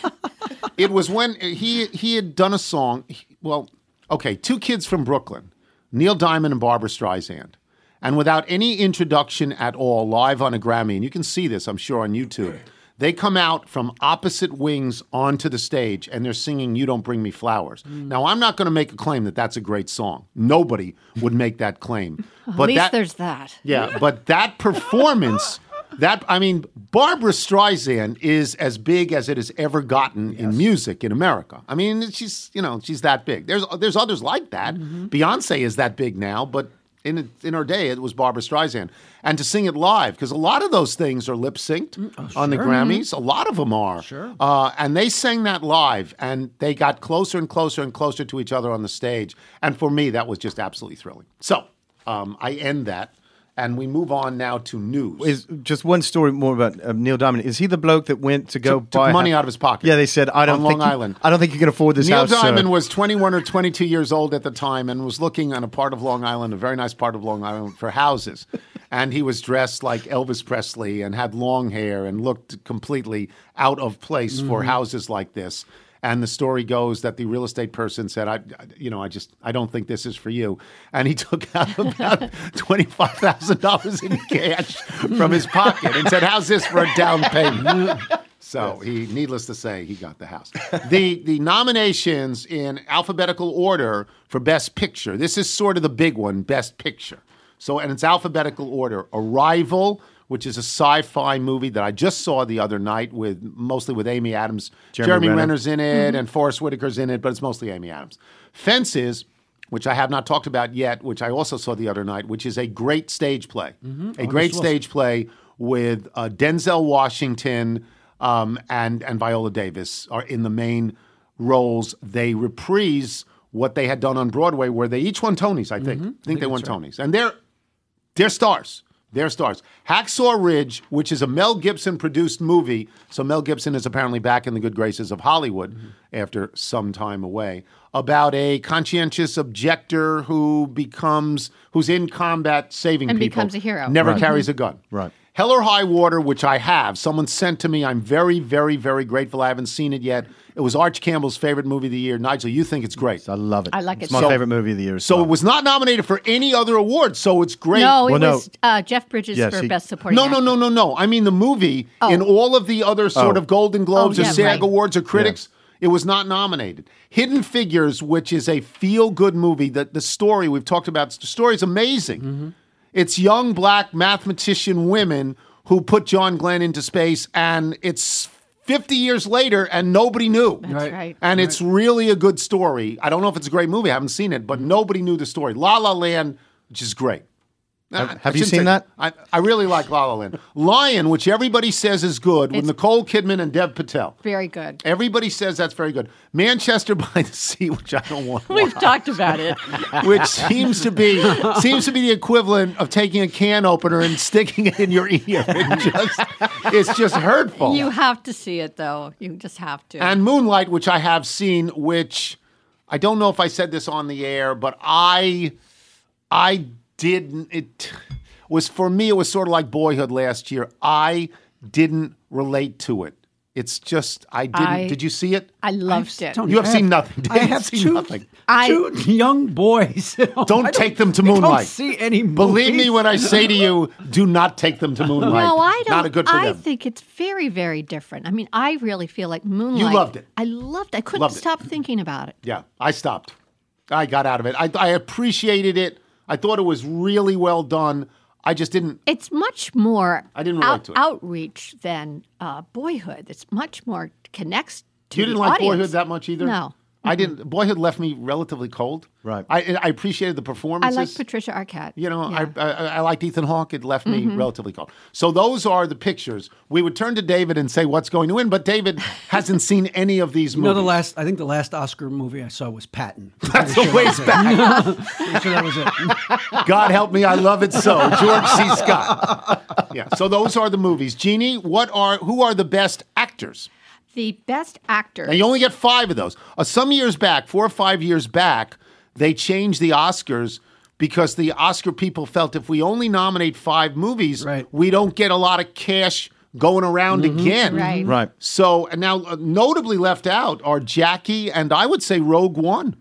It was when he he had done a song. Well, okay, two kids from Brooklyn, Neil Diamond and Barbra Streisand. And without any introduction at all, live on a Grammy, and you can see this, I'm sure, on YouTube. They come out from opposite wings onto the stage, and they're singing You Don't Bring Me Flowers. Mm. Now, I'm not going to make a claim that that's a great song. Nobody would make that claim. At but least that, there's that. Yeah, but that performance, that I mean, Barbra Streisand is as big as it has ever gotten in music in America. I mean, she's, you know, she's that big. There's there's others like that. Mm-hmm. Beyonce is that big now, but in in her day, it was Barbra Streisand. And to sing it live, because a lot of those things are lip synced on the Grammys. A lot of them are. Sure. Uh, and they sang that live, and they got closer and closer and closer to each other on the stage. And for me, that was just absolutely thrilling. So um, I end that, and we move on now to news. Is just one story more about uh, Neil Diamond. Is he the bloke that went to go Took- buy took money a- out of his pocket. Yeah, they said I don't On think Long you- Island. I don't think you can afford this Neil house. Diamond sir. was twenty-one or twenty-two years old at the time and was looking on a part of Long Island, a very nice part of Long Island, for houses. And he was dressed like Elvis Presley and had long hair and looked completely out of place for houses like this. And the story goes that the real estate person said, "I, I- you know, I just, I don't think this is for you." And he took out about twenty-five thousand dollars in cash from his pocket and said, "How's this for a down payment?" So he, needless to say, he got the house. The the nominations in alphabetical order for Best Picture. This is sort of the big one, Best Picture. So, and it's alphabetical order. Arrival, which is a sci-fi movie that I just saw the other night with mostly with Amy Adams. Jeremy Jeremy, Renner. Renner's in it, and Forrest Whitaker's in it, but it's mostly Amy Adams. Fences, which I have not talked about yet, which I also saw the other night, which is a great stage play. A great stage play with uh, Denzel Washington um, and and Viola Davis are in the main roles. They reprise what they had done on Broadway, where they each won Tonys. I think. I think they won Tonys, and they're they're stars. They're stars. Hacksaw Ridge, which is a Mel Gibson produced movie. So Mel Gibson is apparently back in the good graces of Hollywood after some time away. About a conscientious objector who becomes, who's in combat saving And people. becomes a hero. Never Right. carries a gun. Right. Hell or High Water, which I have. Someone sent to me. I'm very, very, very grateful. I haven't seen it yet. It was Arch Campbell's favorite movie of the year. Nigel, you think it's great. I love it. I like it It's my too. favorite movie of the year. As So well. it was not nominated for any other award, so it's great. No, it Well, no. was uh, Jeff Bridges Yes, for he- Best Supporting No, Actor. no, no, no, no. I mean the movie in all of the other sort Oh. of Golden Globes Oh, or yeah, SAG right. Awards or critics. It was not nominated. Hidden Figures, which is a feel-good movie. That the story we've talked about. The story is amazing. It's young black mathematician women who put John Glenn into space, and it's fifty years later, and nobody knew. That's Right. right. And it's really a good story. I don't know if it's a great movie. I haven't seen it, but nobody knew the story. La La Land, which is great. Have- I- I have you shouldn't seen say- that? I, I really like La La Land. Lion, which everybody says is good, with It's- Nicole Kidman and Dev Patel. Very good. Everybody says that's very good. Manchester by the Sea, which I don't want to We've watch, talked about it. which seems to be seems to be the equivalent of taking a can opener and sticking it in your ear. It just, it's just hurtful. You have to see it, though. You just have to. And Moonlight, which I have seen, which I don't know if I said this on the air, but I I didn't it was for me it was sort of like Boyhood last year. I didn't relate to it. It's just I didn't I- did you see it? I loved it. Tony, You have I seen nothing. I David, have seen two, nothing. I- two young boys. at home. Don't I take them to they Moonlight. Don't see any Believe me movies. when I say to you, do not take them to Moonlight. No, I don't. Not a good for I them. think it's very, very different. I mean, I really feel like Moonlight. loved it. I loved it. I couldn't Loved it. stop thinking about it. Yeah, I stopped. I got out of it. I, I appreciated it. I thought it was really well done. I just didn't. It's much more I didn't relate out, to it. outreach than uh, Boyhood. It's much more connects to You didn't the like audience. Boyhood that much either? No. I didn't. Boyhood left me relatively cold. Right. I I appreciated the I performances. like Patricia Arquette. You know, Yeah. I, I I liked Ethan Hawke. It left me relatively cold. So those are the pictures. We would turn to David and say, "What's going to win?" But David hasn't seen any of these You movies. know, the last I think the last Oscar movie I saw was Patton. That's a ways back. Pretty sure that was it. God help me, I love it so. George C. Scott. Yeah. So those are the movies. Jeannie, what are who are the best actors? The best actor. Now you only get five of those. Uh, some years back, four or five years back, they changed the Oscars because the Oscar people felt if we only nominate five movies, Right. we don't get a lot of cash going around again. Right. Right. So and now, uh, notably left out are Jackie and I would say Rogue One,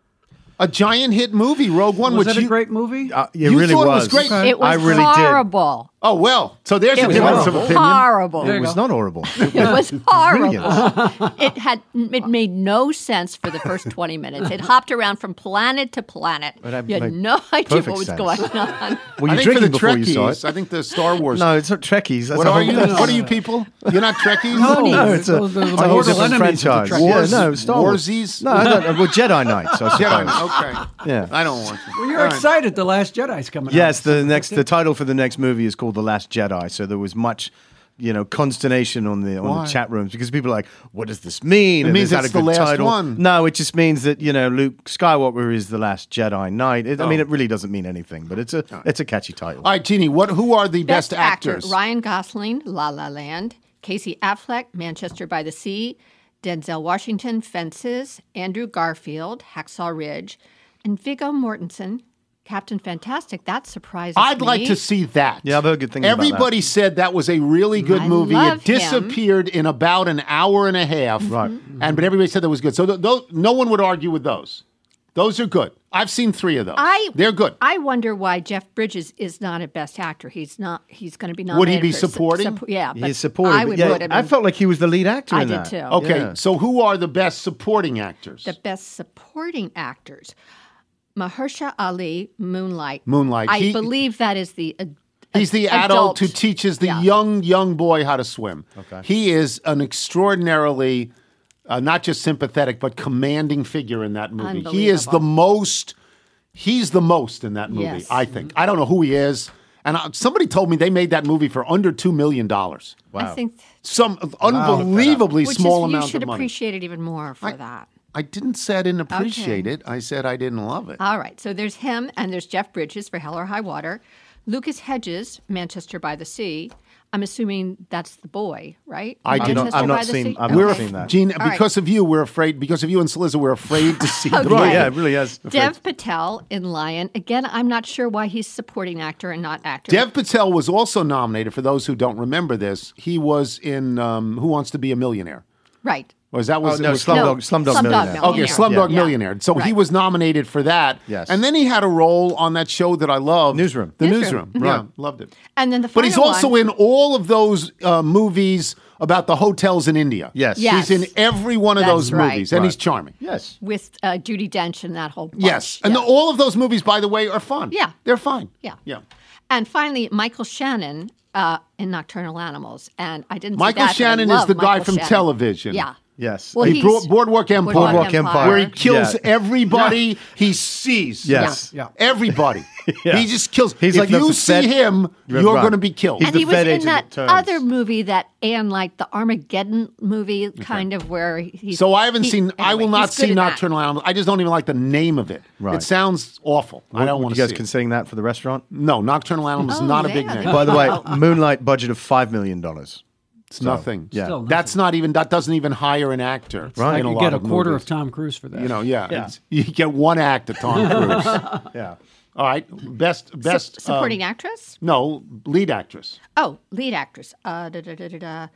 a giant hit movie. Rogue One, Was which that you, a great movie? Uh, it You really thought it was. was great. It was I really horrible. Oh well, so there's It a was difference of opinion. horrible. did. It was not horrible. It was horrible. it had it made no sense for the first twenty minutes. It hopped around from planet to planet. But that You had made no idea perfect what was sense. going on. Were I you think for drinking the before you saw Trekkies, it? I think the Star Wars. No, it's not Trekkies. That's What a are whole you? different- What are you people? You're not Trekkies? No, No, it's a, Those- those are it's the a whole mortal different enemies of the franchise. Trekkies. Yeah, no, Star Wars. Warsies? No, I don't, well, Jedi Knights, I suppose. Jedi. Okay. Yeah. I don't want to. Well, you're excited. The Last Jedi's coming out. Yes, the next the title for the next movie is called The Last Jedi. So there was much, you know, consternation on the on Why? the chat rooms because people are like, "What does this mean?" It And means is that it's a the good last title? one. No, it just means that you know Luke Skywalker is the last Jedi Knight. It, I mean, Oh. it really doesn't mean anything, but it's a it's a catchy title. All right, Jeannie. What? Who are the best, Best actor, actors? Ryan Gosling, La La Land, Casey Affleck, Manchester by the Sea, Denzel Washington, Fences, Andrew Garfield, Hacksaw Ridge, and Viggo Mortensen, Captain Fantastic. That surprises I'd me. like to see that. Yeah, I've heard good things about that. Everybody said that was a really good I movie. love It disappeared in about an hour and a half. Right. And but everybody said that was good. So th- th- no one would argue with those. Those are good. I've seen three of those. I They're good. I wonder why Jeff Bridges is not a best actor. He's not. He's going to be Would nominated. he be for su- supporting? supp- yeah, but He's supporting. I but would yeah, put him. I in- felt like he was the lead actor I in did that. too. Okay, Yeah. so who are the best supporting actors? the best supporting actors. Mahershala Ali, Moonlight. Moonlight. I He- believe that is the. ad- He's the adult, adult who teaches the Yeah. young, young boy how to swim. Okay. He is an extraordinarily, uh, not just sympathetic, but commanding figure in that movie. He is the Unbelievable. most, he's the most in that movie, Yes. I think. I don't know who he is. And uh, somebody told me they made that movie for under two million dollars. I think Some unbelievably which small is, you amount should of money. appreciate it even more for that. I didn't say I didn't appreciate Okay. it. I said I didn't love it. All right. So there's him, and there's Jeff Bridges for Hell or High Water. Lucas Hedges, Manchester by the Sea. I'm assuming that's the boy, right? I did not- Manchester I've not by the seen- Sea? I've not We're Okay. seen that. Gene, right. because of you, we're afraid. Because of you and Saliza, we're afraid to see the Okay. movie. Right, yeah, it really is. Dev Patel in Lion. Again, I'm not sure why he's supporting actor and not actor. Dev Patel was also nominated. For those who don't remember this, he was in um, Who Wants to Be a Millionaire? Right. Was that was Oh, no, was- Slumdog, No, Slumdog Slumdog Millionaire. Millionaire. Okay, Slumdog Yeah. Millionaire. So he Right. was nominated for that. Yes. And then he had a role on that show that I love, Newsroom. The Newsroom. Newsroom. Yeah, loved it. And then the But final he's also one, in all of those uh, movies about the hotels in India. Yes. Yes. He's in every one of That's those right. movies, and Right. he's charming. Yes. with uh, Judi Dench and that whole bunch. Yes. And Yeah. the, all of those movies, by the way, are fun. Yeah. They're fine. Yeah. Yeah. And finally, Michael Shannon uh, in Nocturnal Animals. And I didn't see Michael that, but I Shannon is love the guy Michael from Shannon. television. Yeah. Yes. Well, He he's- brought Boardwalk Empire. Boardwalk Empire. Where he kills Yeah. everybody he sees. Yes. Yeah. Everybody. Yeah. He just kills. He's if like the you Fed- see him, Right. you're going to be killed. He's And the he was Fed in agent that that turns. other movie that Anne liked, the Armageddon movie, kind of where he's. so I haven't he- seen. I anyway, will not he's good see in that. Nocturnal Animals. I just don't even like the name of it. Right. It sounds awful. I don't Would want you to guys see. it. considering that for the restaurant? No, Nocturnal Animals Oh, is not a yeah, big they- name. By the way, Moonlight budget of five million dollars. It's nothing. Yeah. Still nothing. That's not even. That doesn't even hire an actor. Right. in a You lot get a of quarter movies. of Tom Cruise for that. You know, yeah. Yeah. It's- You get one act of Tom Cruise. Yeah. All right, best Su- best supporting um, actress? No, lead actress. Oh, lead actress. Uh, da, da, da, da, da.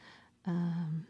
Um,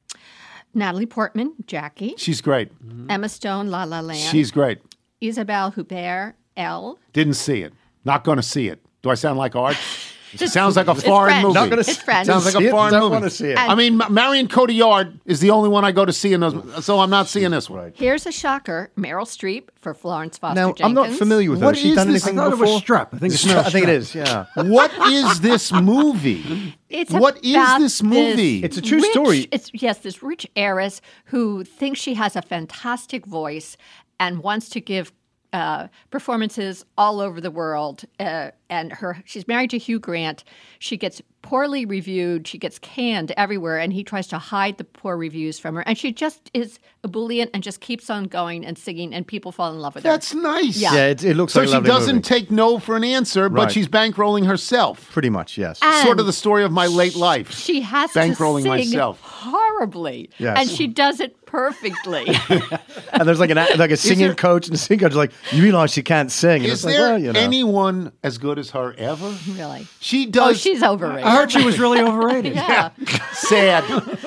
Natalie Portman, Jackie. She's great. Emma Stone, La La Land. She's great. Isabelle Huppert, Elle. Didn't see it. Not going to see it. Do I sound like Art? Sounds like a It's foreign French. movie. Not gonna It's s- French. Sounds like See a it? foreign Don't movie. wanna see it. I mean, Ma- Marion Cotillard is the only one I go to see in those, so I'm not seeing this one. Here's a shocker: Meryl Streep for Florence Foster Now, Jenkins. I'm not familiar with her. What Has she is done this? I anything thought before? it was strep. I think it's Meryl I think it Streep. is, yeah. What is this movie? It's What is about this movie? It's a true rich- story. It's yes, this rich heiress who thinks she has a fantastic voice and wants to give uh, performances all over the world. Uh, and her, she's married to Hugh Grant. She gets poorly reviewed. She gets canned everywhere, and he tries to hide the poor reviews from her. And she just is ebullient and just keeps on going and singing, and people fall in love with her. That's nice. Yeah. Yeah, it, it looks So like a she lovely doesn't movie. take no for an answer, but Right. she's bankrolling herself. Pretty much, yes. And Sort of the story of my late life. She has Bankrolling to sing myself. horribly, Yes. and she does it perfectly. And there's like an a- like a singing there- coach, and the singing coach is like, you realize she can't sing. And Is it's like, there well, you know. anyone as good as her ever? really. She Oh, does. she's overrated. I heard she was really overrated. yeah. sad,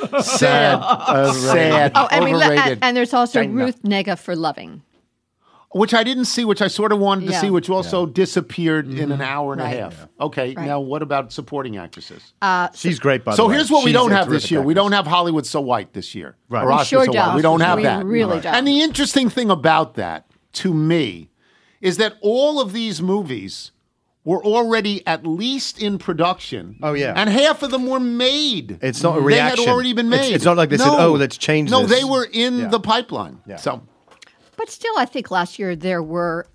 sad, sad. Oh, and, we le- overrated. and, and there's also Dang, Ruth Nega for Loving. which I didn't see, which I sort of wanted to Yeah. see, which also disappeared in an hour and Right. a half. Okay, Right. now what about supporting actresses? She's great, by the so way. here's what we She's don't a have this terrific year. We actress. don't have Hollywood So White this year. Right. Or We Oscar sure So White. don't. We don't have We that. really don't. And the interesting thing about that, to me, is that all of these movies were already at least in production. Oh, yeah. And half of them were made. It's not a They reaction. had already been It's- made. it's not like they said, "Oh, let's change No, this." they were in Yeah. the pipeline. Yeah. So But still, I think last year there were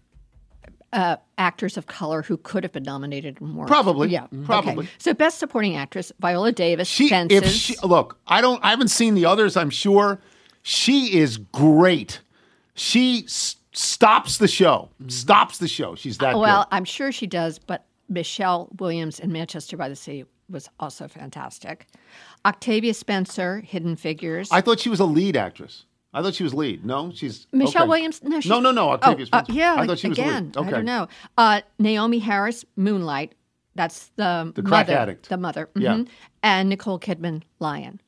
uh, actors of color who could have been nominated more. Probably. Yeah. Probably. Okay. So, Best Supporting Actress, Viola Davis, she, Fences. if she, look, I don't, I haven't seen the others. I'm sure she is great. She s- stops the show. Stops the show. She's that well, good. I'm sure she does, but Michelle Williams in Manchester by the Sea was also fantastic. Octavia Spencer, Hidden Figures. I thought she was a lead actress. I thought she was lead. No, she's Michelle okay. Williams? No, she's, no, no, no. Octavia oh, uh, Spencer. yeah, I thought she was again, lead. Okay. I don't know. Uh, Naomi Harris, Moonlight. That's the, The crack mother, addict. The mother. Yeah. mhm. And Nicole Kidman, Lion.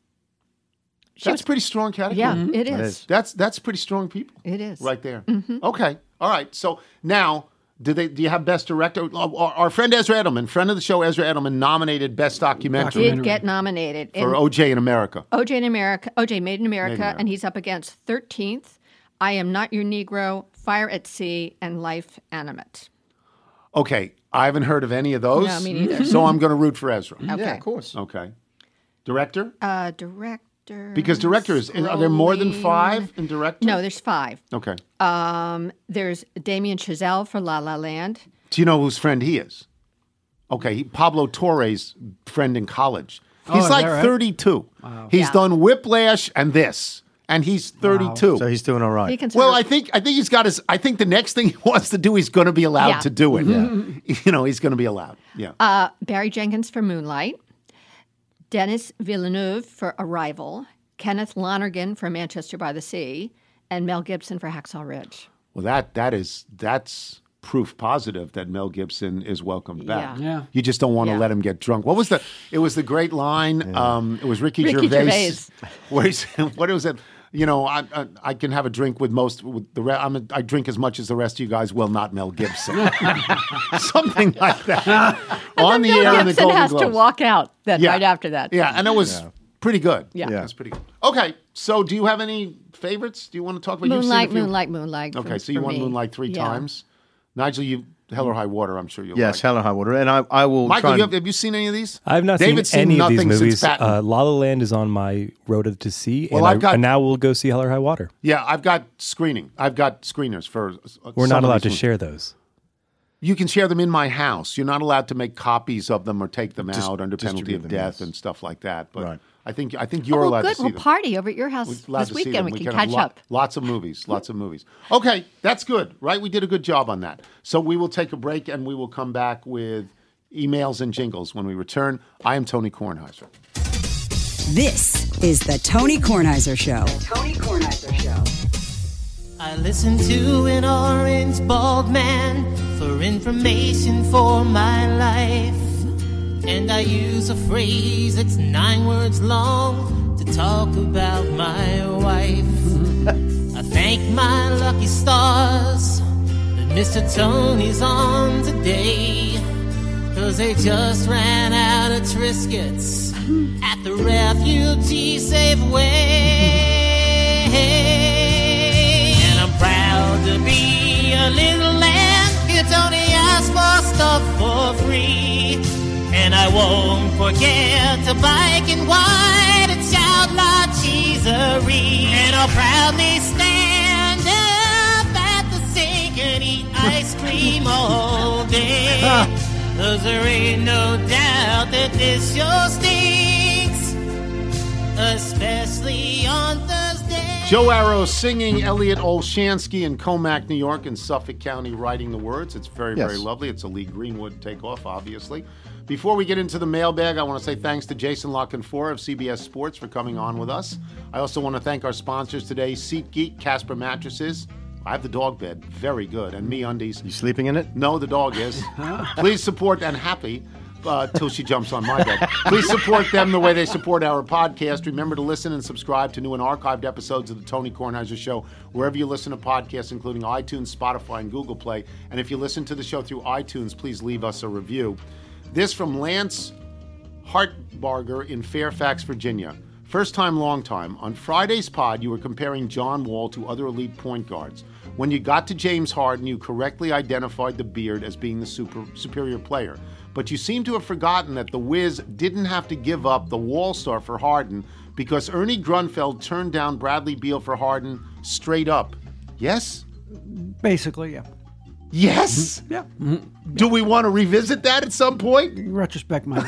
She That's was- pretty strong category. Yeah, it It is. is. That's that's pretty strong people. It is. Right there. Okay. All right. So now, do they? Do you have best director? Uh, Our, our friend Ezra Edelman, friend of the show, Ezra Edelman, nominated best documentary Did get nominated. for in O J in America. O J in America, O J Made in America, Made in America. and he's up against thirteenth, I Am Not Your Negro, Fire at Sea, and Life Animate. Okay, I haven't heard of any of those. No, me neither. So I'm going to root for Ezra. Okay. Yeah, of course. Okay. Director? Uh, director. Because directors, are there more than scrolling. five in director? No, there's five. Okay. Um, there's Damien Chazelle for La La Land. Do you know whose friend he is? Okay, he, Pablo Torre's friend in college. Oh, He's is like that right? thirty-two. He's Yeah. done Whiplash and this, and he's thirty-two. So he's doing all right. He can Well, sort I of- think I think he's got his. I think the next thing he wants to do, he's going to be allowed Yeah. to do it. You know, he's going to be allowed. Yeah. uh, Barry Jenkins for Moonlight, Denis Villeneuve for Arrival, Kenneth Lonergan for Manchester by the Sea, and Mel Gibson for Hacksaw Ridge. Well, that that is that's proof positive that Mel Gibson is welcomed back. Yeah. Yeah. You just don't want to Yeah. let him get drunk. What was the? It was the great line. Um, it was Ricky, Ricky Gervais. Gervais. Where he said, "What was it? You know, I, I I can have a drink with most. With the re- I'm a, I drink as much as the rest of you guys. Well, not Mel Gibson. Something like that. On the Mel air in the Gibson Golden has to Globes. walk out then Yeah. right after that. Yeah, and it was pretty good. Yeah. Yeah. That's pretty good. Okay, so do you have any favorites? Do you want to talk about you've seen a Moonlight, few- Moonlight, Moonlight. Okay, for- so you for won me. Moonlight three Yeah. times. Nigel, you Hell or High Water. I'm sure you'll Yes, like. Hell or High Water. And I, I will Michael, try you and, have, have you seen any of these? I've not David's seen any of these nothing since movies. Patton. Uh, La La Land is on my road to see, Well, and, I've I, got- and now we'll go see Hell or High Water. Yeah, I've got screening. I've got screeners for. uh, We're some not of allowed these to share those. You can share them in my house. You're not allowed to make copies of them or take them Dis- out under penalty distribute of them, death yes. and stuff like that. But Right. I think I think Oh, you're well, allowed good. to see We'll them. party over at your house We're allowed this to see weekend. them. We can have catch lo- up. Lots of movies. Lots of movies. Okay, that's good, right? We did a good job on that. So we will take a break and we will come back with emails and jingles when we return. I am Tony Kornheiser. This is the Tony Kornheiser Show. Tony Kornheiser Show. I listen to an orange bald man for information for my life. And I use a phrase that's nine words long to talk about my wife. I thank my lucky stars that Mister Tony's on today. 'cause they just ran out of Triscuits at the refugee Safeway. And I'm proud to be a little lamb. It's only asked for stuff for free. And I won't forget to bike in white and shout La Cheeserie. And I'll proudly stand up at the sink and eat ice cream all day. 'Cause there ain't no doubt that this show stinks, especially on Thursday. Joe Arrow singing, Elliot Olshansky in Comac, New York, and Suffolk County writing the words. It's very, Yes. very lovely. It's a Lee Greenwood takeoff, obviously. Before we get into the mailbag, I want to say thanks to Jason Lockenfor of C B S Sports for coming on with us. I also want to thank our sponsors today, SeatGeek, Casper Mattresses. I have the dog bed, very good, and Me Undies. You sleeping in it? No, the dog is. Please support, and Happy, uh, till she jumps on my bed. Please support them the way they support our podcast. Remember to listen and subscribe to new and archived episodes of the Tony Kornheiser Show, wherever you listen to podcasts, including iTunes, Spotify, and Google Play. And if you listen to the show through iTunes, please leave us a review. This from Lance Hartbarger in Fairfax, Virginia. First time, long time. On Friday's pod, you were comparing John Wall to other elite point guards. When you got to James Harden, you correctly identified the beard as being the super, superior player. But you seem to have forgotten that the Wiz didn't have to give up the Wall star for Harden because Ernie Grunfeld turned down Bradley Beal for Harden straight up. Yes? Basically, yeah. Yes? Yeah. Do we want to revisit that at some point? In retrospect, my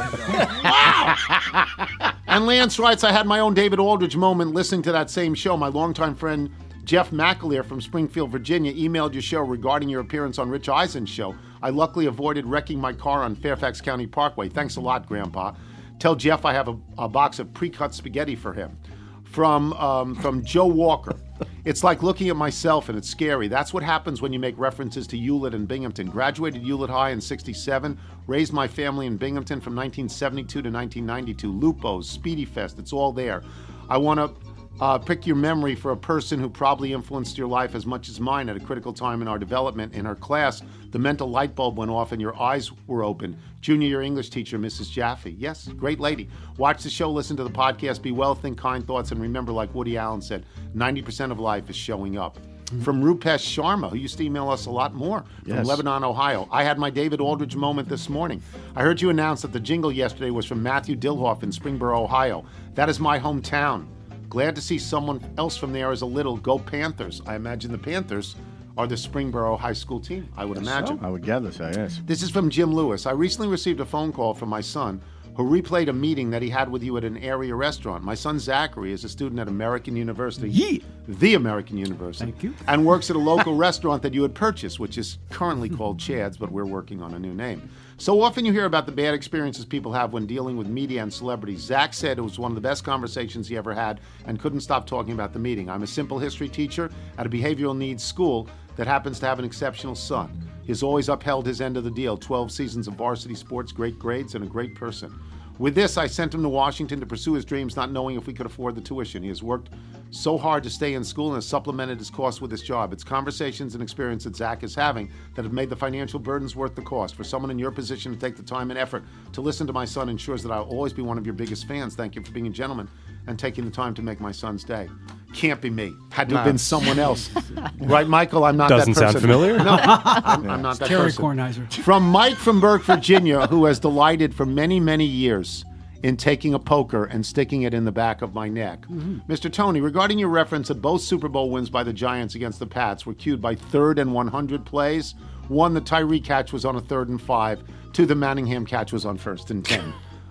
And Lance writes, I had my own David Aldridge moment listening to that same show. My longtime friend Jeff McAleer from Springfield, Virginia, emailed your show regarding your appearance on Rich Eisen's show. I luckily avoided wrecking my car on Fairfax County Parkway. Thanks a lot, Grandpa. Tell Jeff I have a, a box of pre-cut spaghetti for him. From um, from Joe Walker. It's like looking at myself and it's scary. That's what happens when you make references to Hewlett and Binghamton. Graduated Hewlett High in sixty-seven. Raised my family in Binghamton from nineteen seventy-two to nineteen ninety-two. Lupo's, Speedy Fest, it's all there. I want to uh, pick your memory for a person who probably influenced your life as much as mine at a critical time in our development. In her class, the mental light bulb went off and your eyes were open. Junior year English teacher, Missus Jaffe. Yes, great lady. Watch the show, listen to the podcast, be well, think kind thoughts, and remember, like Woody Allen said, ninety percent of life is showing up. Mm-hmm. From Rupesh Sharma, who used to email us a lot more, from Yes. Lebanon, Ohio. I had my David Aldridge moment this morning. I heard you announce that the jingle yesterday was from Matthew Dilhoff in Springboro, Ohio. That is my hometown. Glad to see someone else from there as a little. Go Panthers. I imagine the Panthers are the Springboro High School team, I would imagine. I would gather so, yes. This is from Jim Lewis. I recently received a phone call from my son who replayed a meeting that he had with you at an area restaurant. My son Zachary is a student at American University. Yeah. The American University. Thank you. And works at a local restaurant that you had purchased, which is currently called Chad's, but we're working on a new name. So often you hear about the bad experiences people have when dealing with media and celebrities. Zach said it was one of the best conversations he ever had and couldn't stop talking about the meeting. I'm a simple history teacher at a behavioral needs school that happens to have an exceptional son. He's always upheld his end of the deal, twelve seasons of varsity sports, great grades, and a great person. With this, I sent him to Washington to pursue his dreams, not knowing if we could afford the tuition. He has worked so hard to stay in school and has supplemented his costs with his job. It's conversations and experience that Zach is having that have made the financial burdens worth the cost. For someone in your position to take the time and effort to listen to my son ensures that I'll always be one of your biggest fans. Thank you for being a gentleman and taking the time to make my son's day. Can't be me. Had to have Nah. been someone else. Right, Michael? I'm not Doesn't that person. sound familiar. No, I'm, I'm not that Terry person. Kornheiser. From Mike from Burke, Virginia, who has delighted for many, many years in taking a poker and sticking it in the back of my neck. Mm-hmm. Mister Tony, regarding your reference that both Super Bowl wins by the Giants against the Pats were cued by third and one hundred plays, one, the Tyree catch was on a third and five, two, the Manningham catch was on first and ten.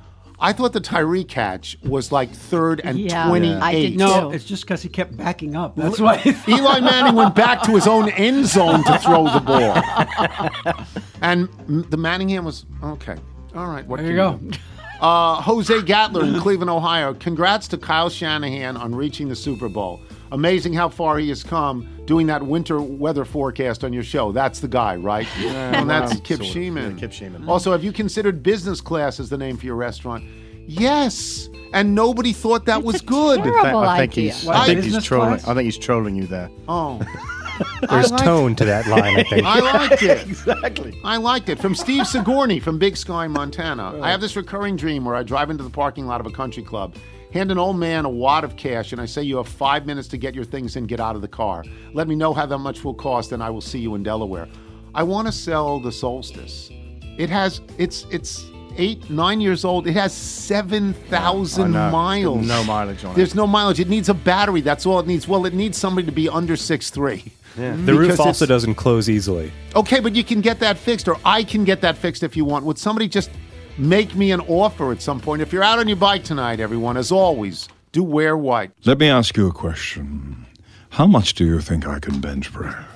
I thought the Tyree catch was like third and Yeah, twenty-eight. I did No, too. it's just because he kept backing up. That's why. Eli Manning went back to his own end zone to throw the ball. And m- the Manningham was, okay. All right. What There can you go. do? Uh, Jose Gatler in Cleveland, Ohio. Congrats to Kyle Shanahan on reaching the Super Bowl. Amazing how far he has come doing that winter weather forecast on your show. That's the guy, right? and that's well, Kip sort of. Sheeman. Yeah, Kip Sheeman. Also, have you considered business class as the name for your restaurant? Yes. And nobody thought that It's was a good. terrible I think idea. he's, What, I think he's business trolling. class? I think he's trolling you there. Oh. There's liked- tone to that line, I think. I liked it. Exactly. I liked it. From Steve Sigourney from Big Sky, Montana. I have this recurring dream where I drive into the parking lot of a country club, hand an old man a wad of cash, and I say, you have five minutes to get your things in, get out of the car. Let me know how that much will cost, and I will see you in Delaware. I want to sell the Solstice. It has, it's, it's eight, nine years old. It has seven thousand Oh, no. miles. No mileage on it. There's no mileage. It needs a battery. That's all it needs. Well, it needs somebody to be under six three. Yeah. The roof Because also it's- doesn't close easily. Okay, but you can get that fixed, or I can get that fixed if you want. Would somebody just make me an offer at some point? If you're out on your bike tonight, everyone, as always, do wear white. Let me ask you a question. How much do you think I can bench press?